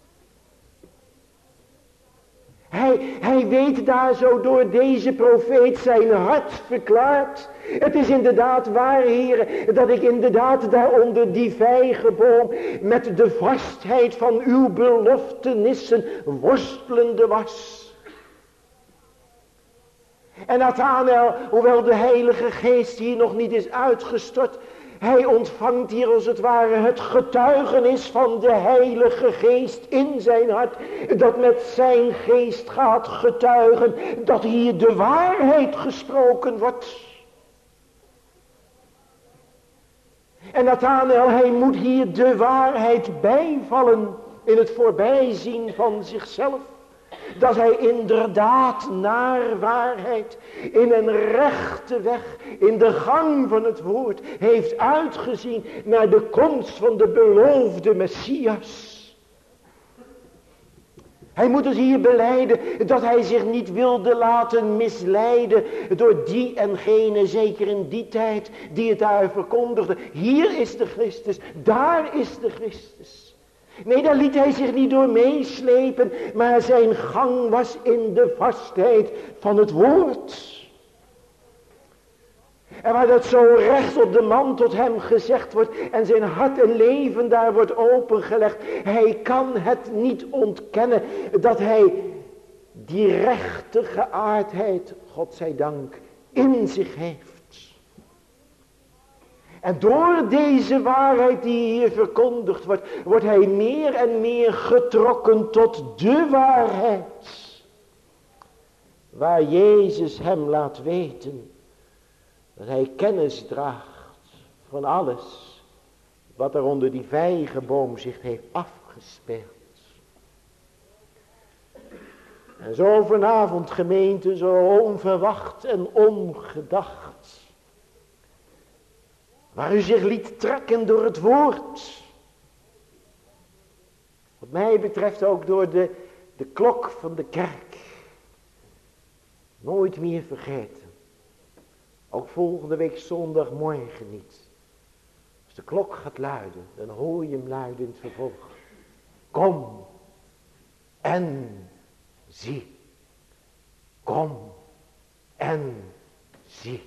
Hij, hij weet daar zo door deze profeet zijn hart verklaart. Het is inderdaad waar, Heere, dat ik inderdaad daar onder die vijgenboom met de vastheid van uw beloftenissen worstelende was. En Nathanael, hoewel de Heilige Geest hier nog niet is uitgestort, hij ontvangt hier als het ware het getuigenis van de Heilige Geest in zijn hart. Dat met zijn geest gaat getuigen dat hier de waarheid gesproken wordt. En Nathanael, hij moet hier de waarheid bijvallen in het voorbijzien van zichzelf. Dat hij inderdaad naar waarheid, in een rechte weg, in de gang van het woord, heeft uitgezien naar de komst van de beloofde Messias. Hij moet dus hier belijden dat hij zich niet wilde laten misleiden door die en gene, zeker in die tijd, die het daar verkondigde. Hier is de Christus, daar is de Christus. Nee, daar liet hij zich niet door meeslepen, maar zijn gang was in de vastheid van het woord. En waar dat zo recht op de man tot hem gezegd wordt en zijn hart en leven daar wordt opengelegd. Hij kan het niet ontkennen dat hij die rechte geaardheid, God zij dank, in zich heeft. En door deze waarheid die hier verkondigd wordt, wordt hij meer en meer getrokken tot de waarheid. Waar Jezus hem laat weten dat hij kennis draagt van alles wat er onder die vijgenboom zich heeft afgespeeld. En zo vanavond, gemeente, zo onverwacht en ongedacht, waar u zich liet trekken door het woord. Wat mij betreft ook door de, de klok van de kerk. Nooit meer vergeten. Ook volgende week zondagmorgen niet. Als de klok gaat luiden, dan hoor je hem luiden in het vervolg. Kom en zie. Kom en zie.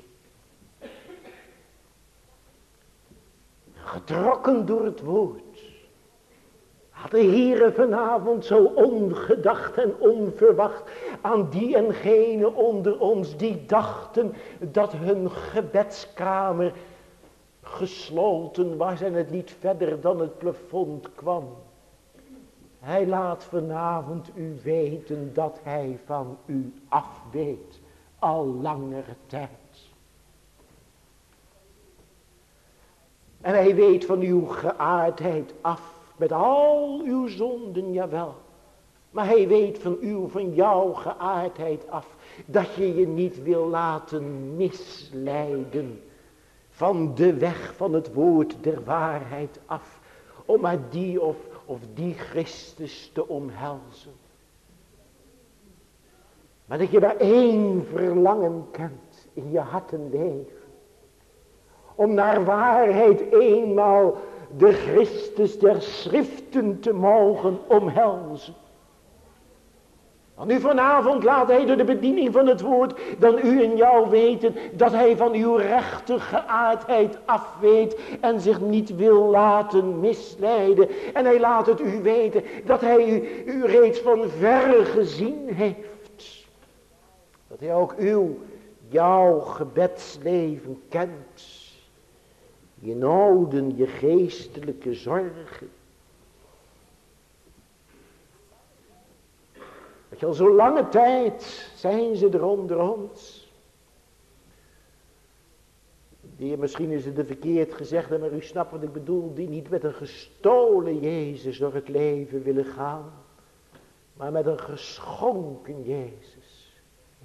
Getrokken door het woord. Had de Heere vanavond zo ongedacht en onverwacht aan die en gene onder ons die dachten dat hun gebedskamer gesloten was en het niet verder dan het plafond kwam. Hij laat vanavond u weten dat hij van u afweet al langere tijd. En hij weet van uw geaardheid af. Met al uw zonden, jawel. Maar hij weet van uw, van jouw geaardheid af. Dat je je niet wil laten misleiden. Van de weg van het woord der waarheid af. Om maar die of, of die Christus te omhelzen. Maar dat je maar één verlangen kent in je hart en leven. Om naar waarheid eenmaal de Christus der schriften te mogen omhelzen. Want nu vanavond laat hij door de bediening van het woord dan u en jou weten dat hij van uw rechte geaardheid afweet en zich niet wil laten misleiden. En hij laat het u weten dat hij u, u reeds van verre gezien heeft. Dat hij ook uw, jouw gebedsleven kent. je noden, je geestelijke zorgen. Weet je, al zo lange tijd zijn ze er onder ons. Die, misschien is het de verkeerd gezegd, maar u snapt wat ik bedoel, die niet met een gestolen Jezus door het leven willen gaan, maar met een geschonken Jezus.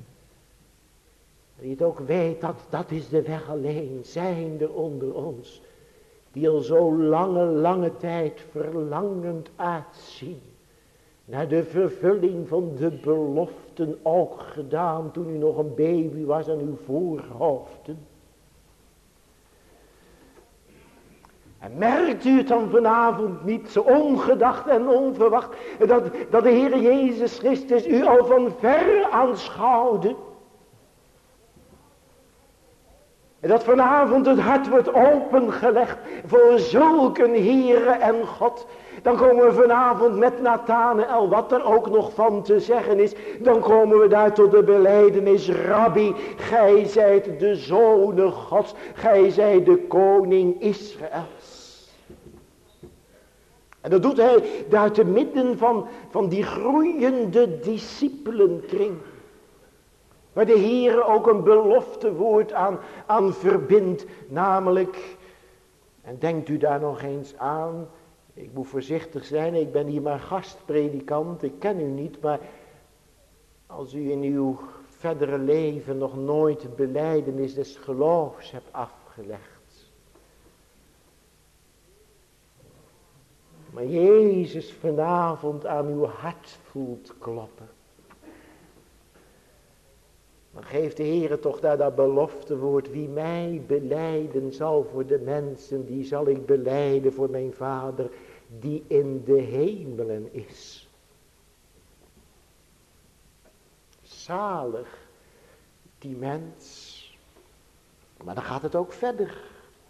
Die het ook weet dat dat is de weg alleen, zijn er onder ons, die al zo lange, lange tijd verlangend uitzien naar de vervulling van de beloften, ook gedaan toen u nog een baby was aan uw voorhoofden. En merkt u het dan vanavond niet, zo ongedacht en onverwacht, dat, dat de Heer Jezus Christus u al van ver aanschouwde? En dat vanavond het hart wordt opengelegd voor zulk een Heere en God. Dan komen we vanavond met Nathanael, wat er ook nog van te zeggen is. Dan komen we daar tot de belijdenis, Rabbi, gij zijt de Zoon Gods, gij zijt de koning Israëls. En dat doet hij daar te midden van, van die groeiende discipelenkring. Waar de Heer ook een beloftewoord aan, aan verbindt. Namelijk, en denkt u daar nog eens aan. Ik moet voorzichtig zijn, ik ben hier maar gastpredikant. Ik ken u niet, maar als u in uw verdere leven nog nooit de belijdenis des geloofs hebt afgelegd. Maar Jezus vanavond aan uw hart voelt kloppen. Dan geeft de Heer toch daar dat beloftewoord. Wie mij belijden zal voor de mensen, die zal ik belijden voor mijn Vader die in de hemelen is. Zalig die mens. Maar dan gaat het ook verder.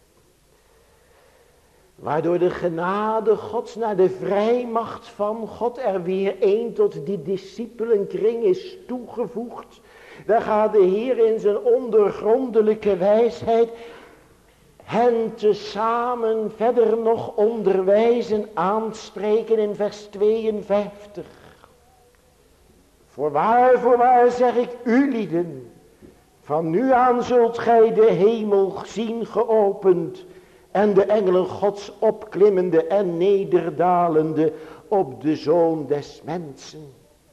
Waardoor de genade Gods naar de vrijmacht van God er weer een tot die discipelenkring is toegevoegd. Daar gaat de Heer in zijn ondergrondelijke wijsheid hen tezamen verder nog onderwijzen, aanspreken in vers tweeënvijftig. Voorwaar, voorwaar zeg ik u lieden, van nu aan zult gij de hemel zien geopend en de engelen Gods opklimmende en nederdalende op de Zoon des Mensen.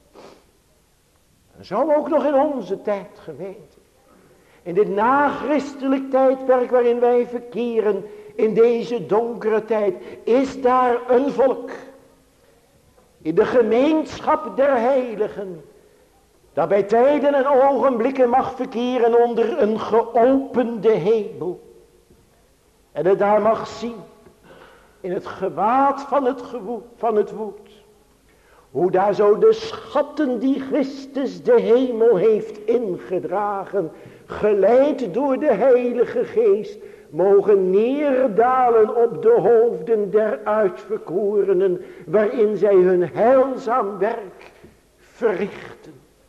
Zo ook nog in onze tijd, gemeente. In dit nachristelijk tijdperk waarin wij verkeren, in deze donkere tijd, is daar een volk. In de gemeenschap der heiligen, dat bij tijden en ogenblikken mag verkeren onder een geopende hemel. En het daar mag zien, in het gewaad van het, gewoed, van het woed. Hoe daar zo de schatten die Christus de hemel heeft ingedragen, geleid door de Heilige Geest, mogen neerdalen op de hoofden der uitverkorenen, waarin zij hun heilzaam werk verrichten.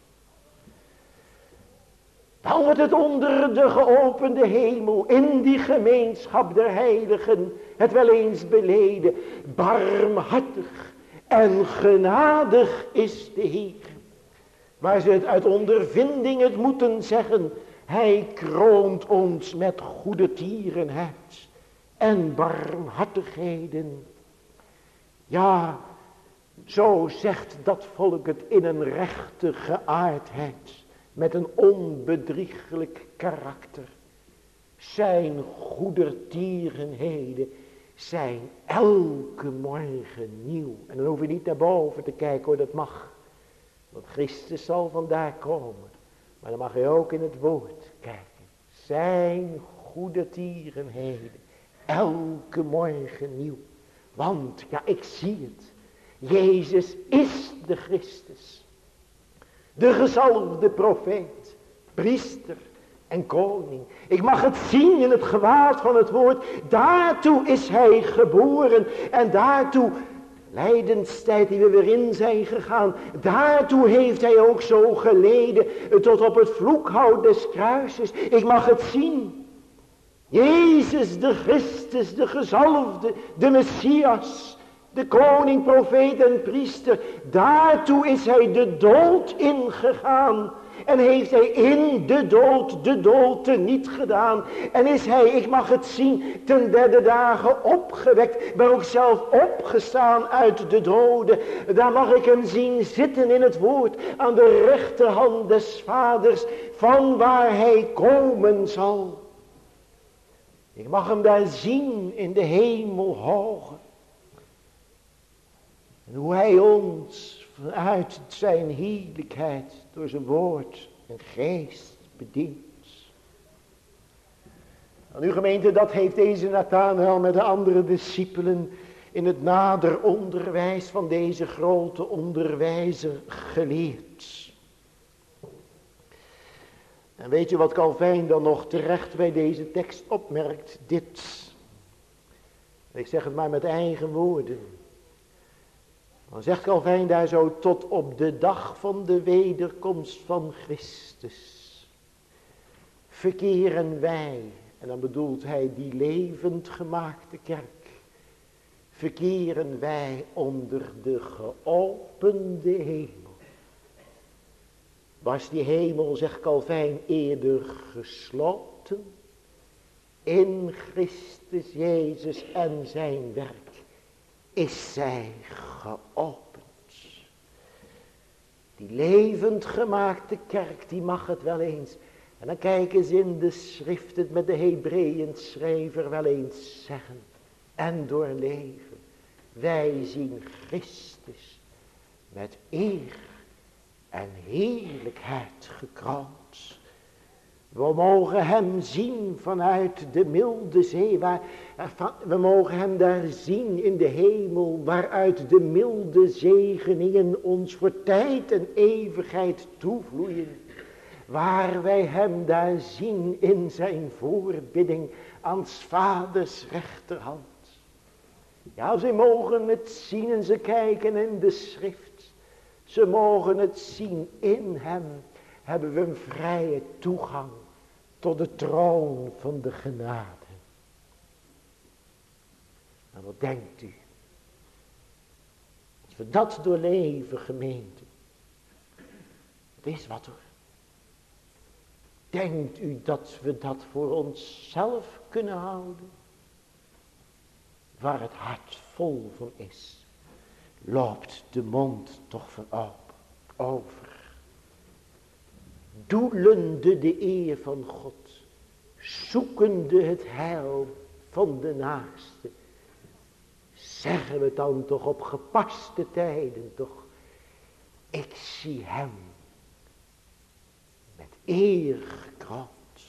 Dan wordt het onder de geopende hemel, in die gemeenschap der heiligen, het wel eens beleden, barmhartig en genadig is de Heer. Waar ze het uit ondervinding het moeten zeggen, hij kroont ons met goede tierenheid en barmhartigheden. Ja, zo zegt dat volk het in een rechte geaardheid, met een onbedriegelijk karakter. Zijn goedertierenheden zijn elke morgen nieuw. En dan hoef je niet naar boven te kijken hoor, dat mag. Want Christus zal vandaar komen. Maar dan mag je ook in het woord kijken. Zijn goedertierenheden elke morgen nieuw. Want, ja, ik zie het. Jezus is de Christus. De gezalfde profeet, priester en koning. Ik mag het zien in het gewaad van het woord. Daartoe is hij geboren. En daartoe, lijdenstijd die we weer in zijn gegaan. Daartoe heeft hij ook zo geleden. Tot op het vloekhout des kruises. Ik mag het zien. Jezus de Christus, de gezalfde, de Messias, de koning, profeet en priester. Daartoe is hij de dood ingegaan. En heeft hij in de dood de dood teniet gedaan. En is hij, ik mag het zien, ten derde dagen opgewekt. Maar ook zelf opgestaan uit de doden. Daar mag ik hem zien zitten in het woord. Aan de rechterhand des vaders. Van waar hij komen zal. Ik mag hem daar zien in de hemel hoge. En hoe hij ons vanuit zijn heerlijkheid door zijn woord en geest bedient. Aan uw gemeente, dat heeft deze Nathanael met de andere discipelen in het nader onderwijs van deze grote onderwijzer geleerd. En weet je wat Calvijn dan nog terecht bij deze tekst opmerkt? Dit. Ik zeg het maar met eigen woorden. Dan zegt Calvijn daar zo, tot op de dag van de wederkomst van Christus verkeren wij, en dan bedoelt hij die levend gemaakte kerk, verkeren wij onder de geopende hemel. Was die hemel, zegt Calvijn, eerder gesloten in Christus Jezus en zijn werk, is zij geopend. Die levend gemaakte kerk, die mag het wel eens. En dan kijken ze in de schrift het met de Hebreeën schrijver wel eens zeggen. En doorleven. Wij zien Christus met eer en heerlijkheid gekroond. We mogen hem zien vanuit de milde zee. Waar, we mogen hem daar zien in de hemel. Waaruit de milde zegeningen ons voor tijd en eeuwigheid toevloeien. Waar wij hem daar zien in zijn voorbidding aan 's vaders rechterhand. Ja, ze mogen het zien en ze kijken in de schrift. Ze mogen het zien in hem. Hebben we een vrije toegang tot de troon van de genade. En wat denkt u? Als we dat doorleven, gemeente. Het is wat hoor. Denkt u dat we dat voor onszelf kunnen houden? Waar het hart vol van is, loopt de mond toch van op, over. Doelende de eer van God, zoekende het heil van de naaste, zeggen we dan toch op gepaste tijden toch, ik zie hem met eer gekroond.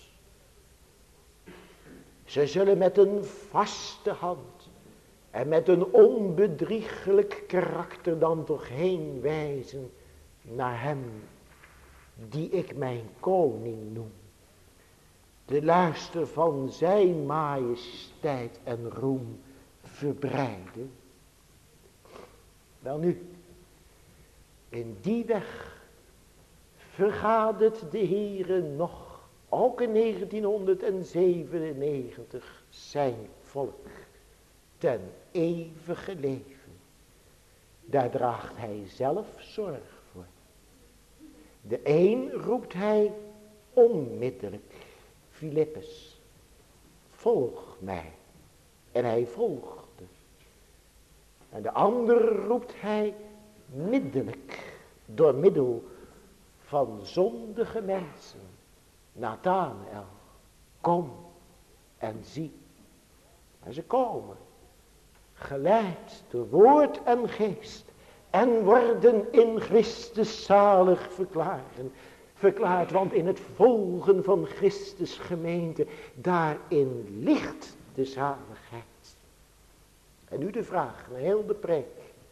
Ze zullen met een vaste hand en met een onbedriegelijk karakter dan toch heen wijzen naar hem die ik mijn koning noem. De luister van zijn majesteit en roem verbreiden. Wel nu, in die weg vergadert de Heere nog, ook in negentienhonderdzevenennegentig, zijn volk ten eeuwige leven. Daar draagt hij zelf zorg voor. De een roept hij onmiddellijk, Filippus, volg mij. En hij volgde. En de ander roept hij middelijk, door middel van zondige mensen. Nathanael, kom en zie. En ze komen, geleid door woord en geest. En worden in Christus zalig verklaren. Verklaard, want in het volgen van Christus gemeente, daarin ligt de zaligheid. En nu de vraag, een heel de preek.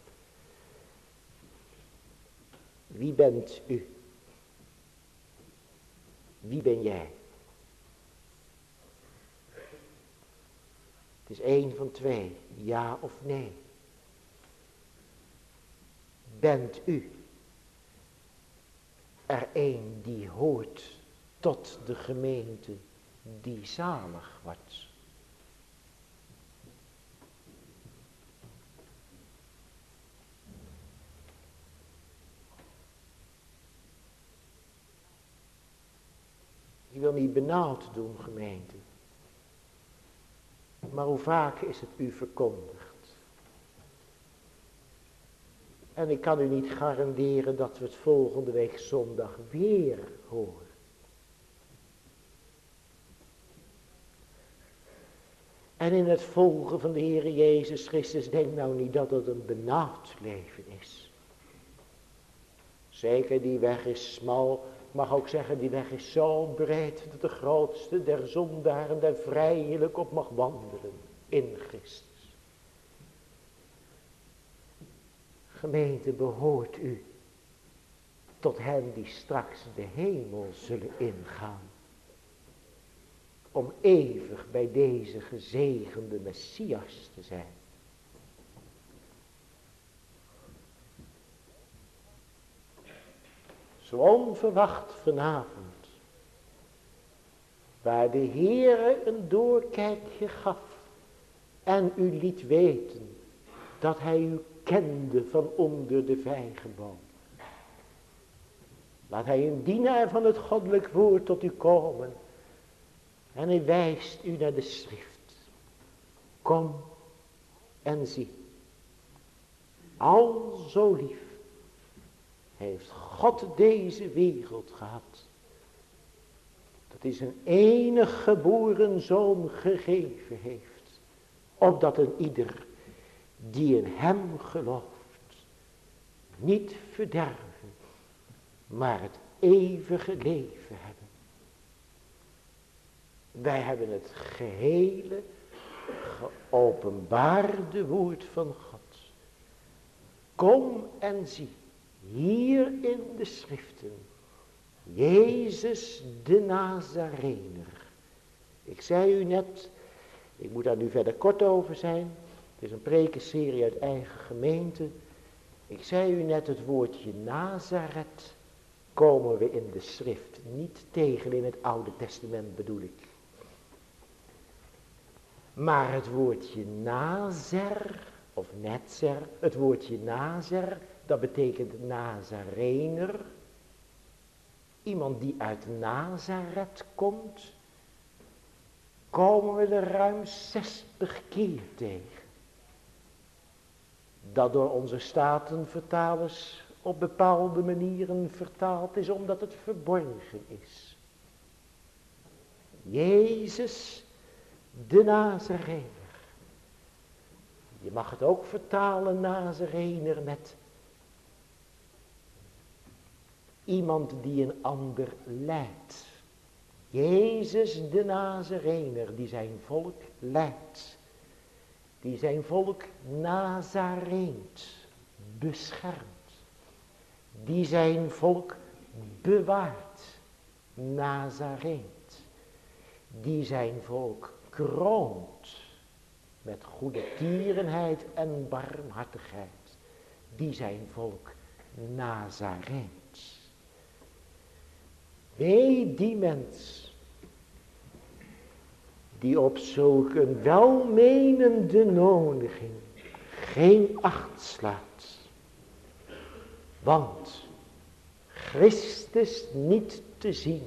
Wie bent u? Wie ben jij? Het is één van twee, ja of nee. Bent u er een die hoort tot de gemeente die zalig wordt. Ik wil niet benauwd doen, gemeente. Maar hoe vaak is het u verkondigd? En ik kan u niet garanderen dat we het volgende week zondag weer horen. En in het volgen van de Heer Jezus Christus, denk nou niet dat het een benauwd leven is. Zeker, die weg is smal. Ik mag ook zeggen, die weg is zo breed dat de grootste der zondaren daar vrijelijk op mag wandelen in Christus. Gemeente, behoort u tot hen die straks de hemel zullen ingaan. Om eeuwig bij deze gezegende Messias te zijn. Zo onverwacht vanavond, waar de Heere een doorkijkje gaf en u liet weten dat hij u kende van onder de vijgenboom. Laat hij een dienaar van het goddelijk woord tot u komen en hij wijst u naar de schrift. Kom en zie, al zo lief heeft God deze wereld gehad, dat hij zijn enig geboren zoon gegeven heeft, opdat een ieder die in hem gelooft, niet verderven, maar het eeuwige leven hebben. Wij hebben het gehele geopenbaarde woord van God. Kom en zie. Hier in de schriften, Jezus de Nazarener. Ik zei u net, ik moet daar nu verder kort over zijn. Het is een prekenserie uit eigen gemeente. Ik zei u net, het woordje Nazaret komen we in de schrift niet tegen, in het Oude Testament bedoel ik. Maar het woordje Nazer, of Netzer, het woordje Nazer, dat betekent Nazarener. Iemand die uit Nazaret komt, komen we er ruim zestig keer tegen. Dat door onze statenvertalers op bepaalde manieren vertaald is, omdat het verborgen is. Jezus de Nazarener. Je mag het ook vertalen, Nazarener, met iemand die een ander leidt. Jezus de Nazarener, die zijn volk leidt. Die zijn volk nazareent, beschermt. Die zijn volk bewaart, nazareent. Die zijn volk kroont met goede tierenheid en barmhartigheid. Die zijn volk nazareent. Wee die mens die op zulk een welmenende nodiging geen acht slaat. Want Christus niet te zien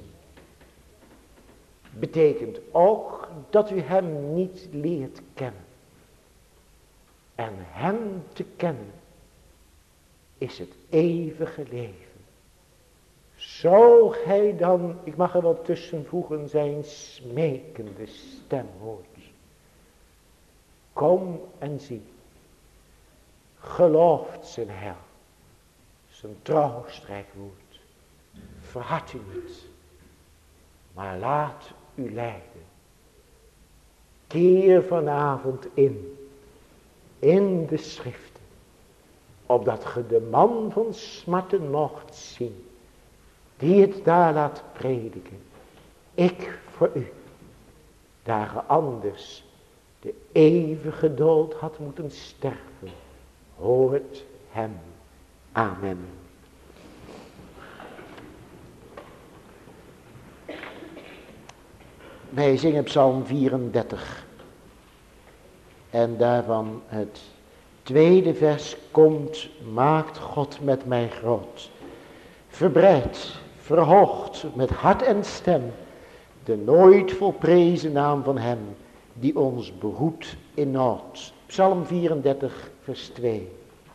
betekent ook dat u hem niet leert kennen. En hem te kennen is het eeuwige leven. Zo gij dan, ik mag er wel tussen voegen, zijn smekende stem hoort. Kom en zie. Gelooft zijn heil. Zijn trouwstrijk woord. Verhard u niet. Maar laat u leiden. Keer vanavond in. In de schriften. Opdat ge de man van smarten mocht zien. Die het daar laat prediken. Ik voor u. Daar ge anders de eeuwige dood had moeten sterven. Hoort hem. Amen. Wij zingen Psalm vierendertig. En daarvan het tweede vers komt, maakt God met mij groot. Verbreid, verhoogt met hart en stem de nooit volprezen naam van hem die ons behoedt in nood. Psalm vierendertig vers twee.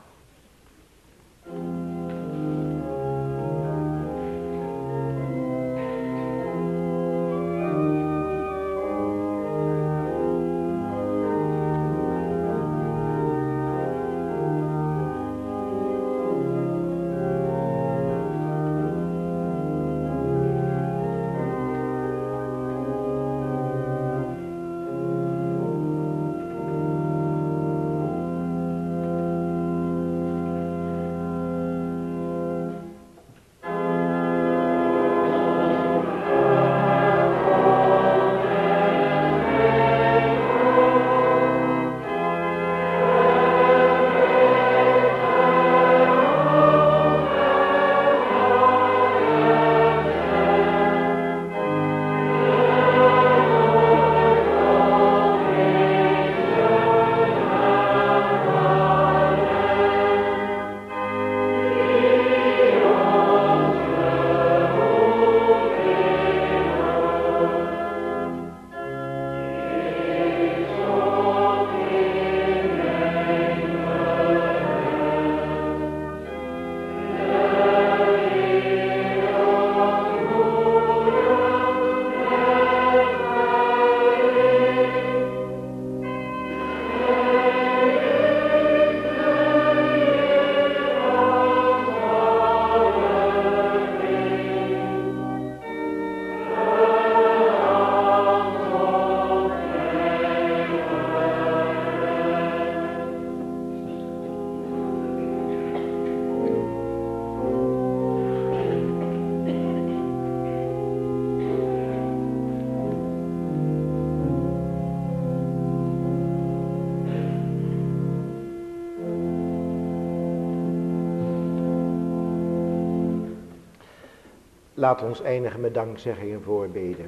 Laat ons eindigen met dankzegging en voorbeden.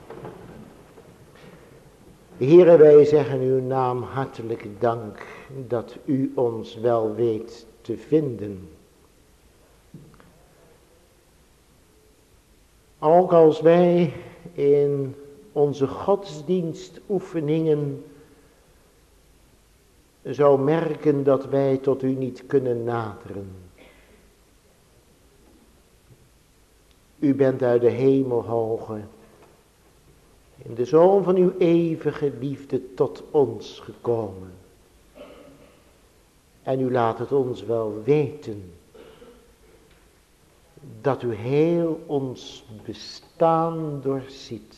Heere, wij zeggen uw naam hartelijk dank dat u ons wel weet te vinden. Ook als wij in onze godsdienstoefeningen zo merken dat wij tot u niet kunnen naderen. U bent uit de hemelhoge, in de Zoon van uw eeuwige liefde tot ons gekomen. En u laat het ons wel weten, dat u heel ons bestaan doorziet.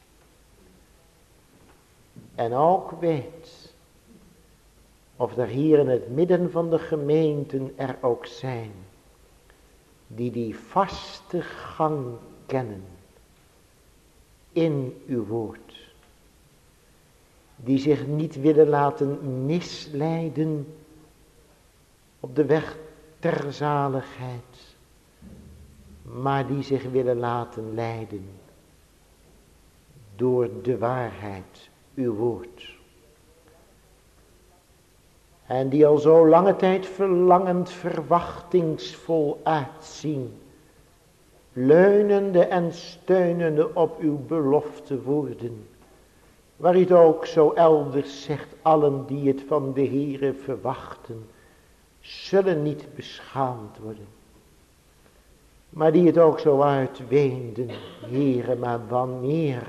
En ook weet, of er hier in het midden van de gemeenten er ook zijn, die die vaste gang kennen in uw woord. Die zich niet willen laten misleiden op de weg ter zaligheid, maar die zich willen laten leiden door de waarheid, uw woord. En die al zo lange tijd verlangend verwachtingsvol uitzien, leunende en steunende op uw belofte woorden, waar u het ook zo elders zegt, allen die het van de Heere verwachten, zullen niet beschaamd worden. Maar die het ook zo uitweenden, Heere, maar wanneer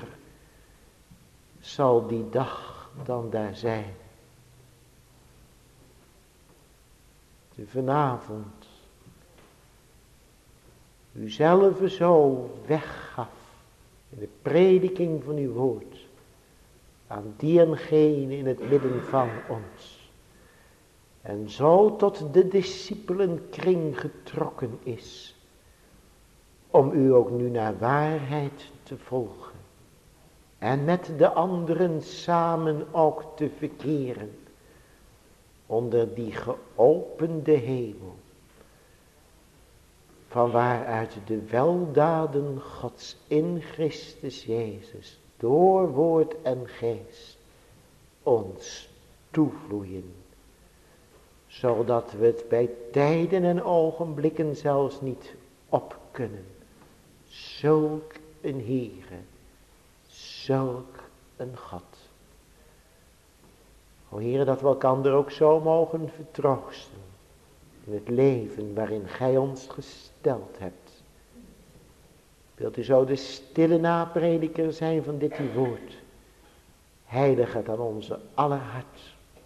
zal die dag dan daar zijn? De vanavond u zelf zo weggaf in de prediking van uw woord aan die en gene in het midden van ons. En zo tot de discipelenkring getrokken is, om u ook nu naar waarheid te volgen. En met de anderen samen ook te verkeren, onder die geopende hemel, van waaruit de weldaden Gods in Christus Jezus door woord en geest ons toevloeien, zodat we het bij tijden en ogenblikken zelfs niet op kunnen. Zulk een Heere, zulk een God. O Heere, dat we elkander ook zo mogen vertroosten in het leven waarin Gij ons gesteld hebt. Wilt u zo de stille naprediker zijn van dit uw woord. Heilig het aan onze aller hart.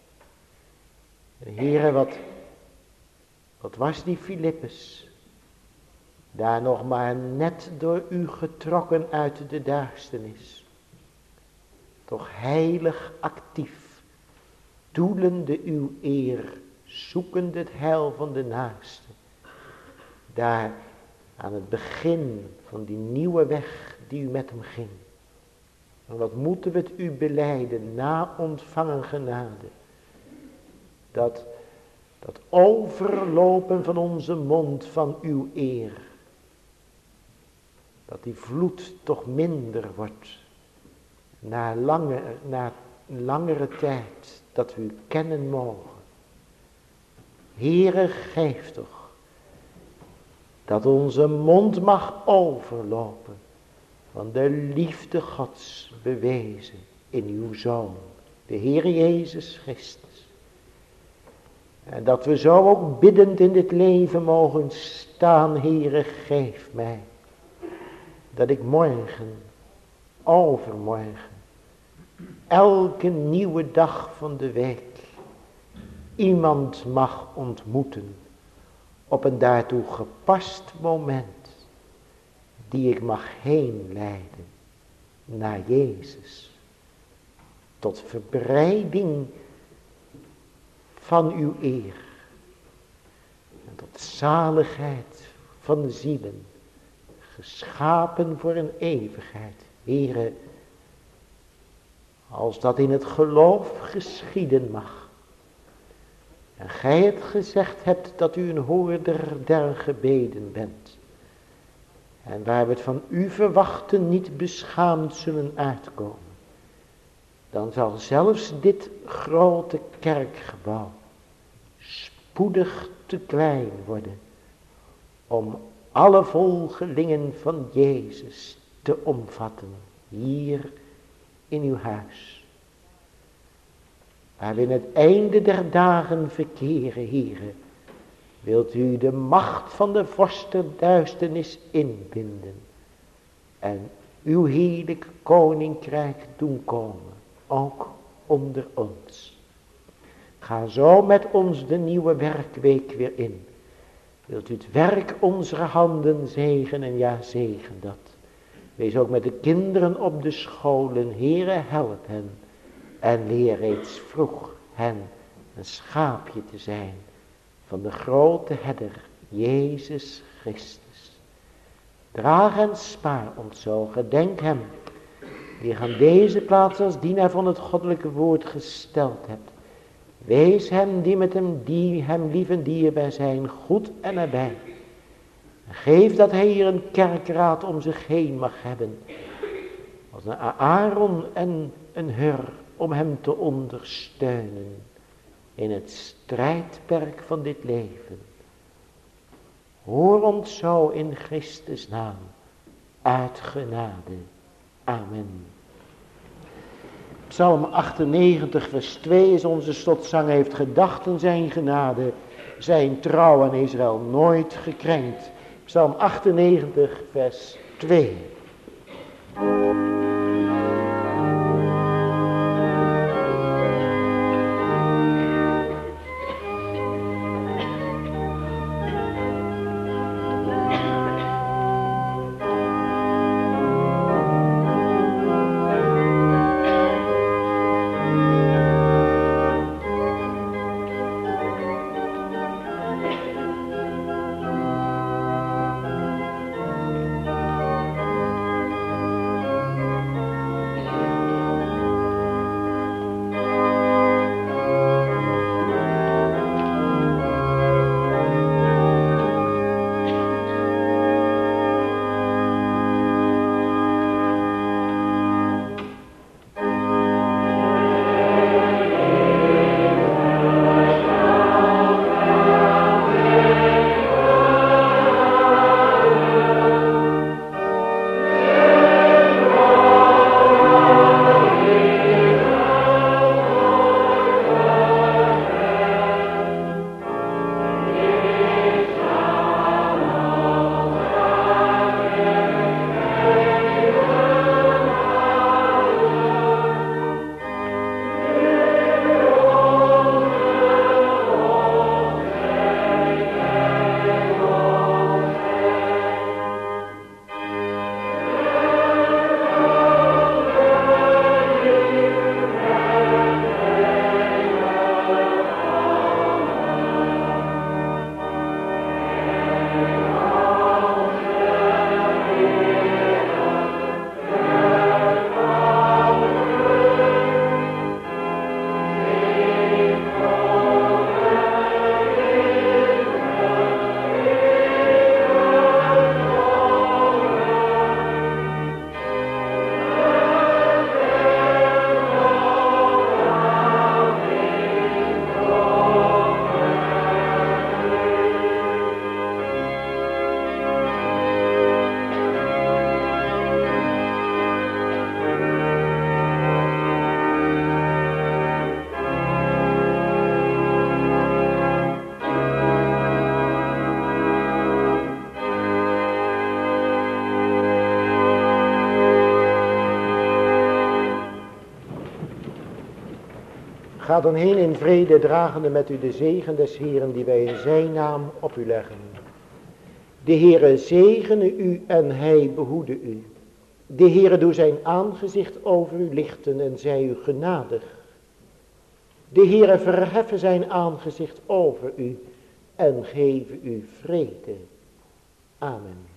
En Heere, wat, wat was die Filippus? Daar nog maar net door u getrokken uit de duisternis. Toch heilig actief, doelende uw eer, zoekende het heil van de naaste. Daar aan het begin van die nieuwe weg die u met hem ging. En wat moeten we het u belijden na ontvangen genade. Dat, dat overlopen van onze mond van uw eer. Dat die vloed toch minder wordt. Na, lange, na langere tijd dat we u kennen mogen. Heere, geef toch dat onze mond mag overlopen van de liefde Gods bewezen in uw Zoon, de Heer Jezus Christus. En dat we zo ook biddend in dit leven mogen staan, Heere, geef mij, dat ik morgen, overmorgen, elke nieuwe dag van de week, iemand mag ontmoeten, op een daartoe gepast moment, die ik mag heen leiden naar Jezus. Tot verbreiding van uw eer. En tot zaligheid van de zielen. Geschapen voor een eeuwigheid. Heere, als dat in het geloof geschieden mag. En gij het gezegd hebt dat u een hoorder der gebeden bent. En waar we het van u verwachten niet beschaamd zullen uitkomen. Dan zal zelfs dit grote kerkgebouw spoedig te klein worden. Om alle volgelingen van Jezus te omvatten. Hier in uw huis. Waar we in het einde der dagen verkeren, Heere, wilt u de macht van de vorst der duisternis inbinden en uw heerlijk koninkrijk doen komen, ook onder ons. Ga zo met ons de nieuwe werkweek weer in. Wilt u het werk onze handen zegenen, en ja, zegen dat. Wees ook met de kinderen op de scholen, Heere, help hen. En leer reeds vroeg hen een schaapje te zijn van de grote herder, Jezus Christus. Draag en spaar ons zo, gedenk hem, die aan deze plaats als dienaar van het goddelijke woord gesteld hebt. Wees hem die met hem, die hem lief en dierbaar zijn, goed en nabij. Geef dat hij hier een kerkraad om zich heen mag hebben, als een Aaron en een Hur, om hem te ondersteunen in het strijdperk van dit leven. Hoor ons zo in Christus naam, uit genade. Amen. Psalm achtennegentig vers twee is onze slotzang, heeft gedachten zijn genade, zijn trouw aan Israël nooit gekrenkt. Psalm achtennegentig vers twee. Ga dan heen in vrede, dragende met u de zegen des Heeren die wij in zijn naam op u leggen. De Heere zegene u en hij behoede u. De Heere doe zijn aangezicht over u lichten en zij u genadig. De Heere verheffen zijn aangezicht over u en geven u vrede. Amen.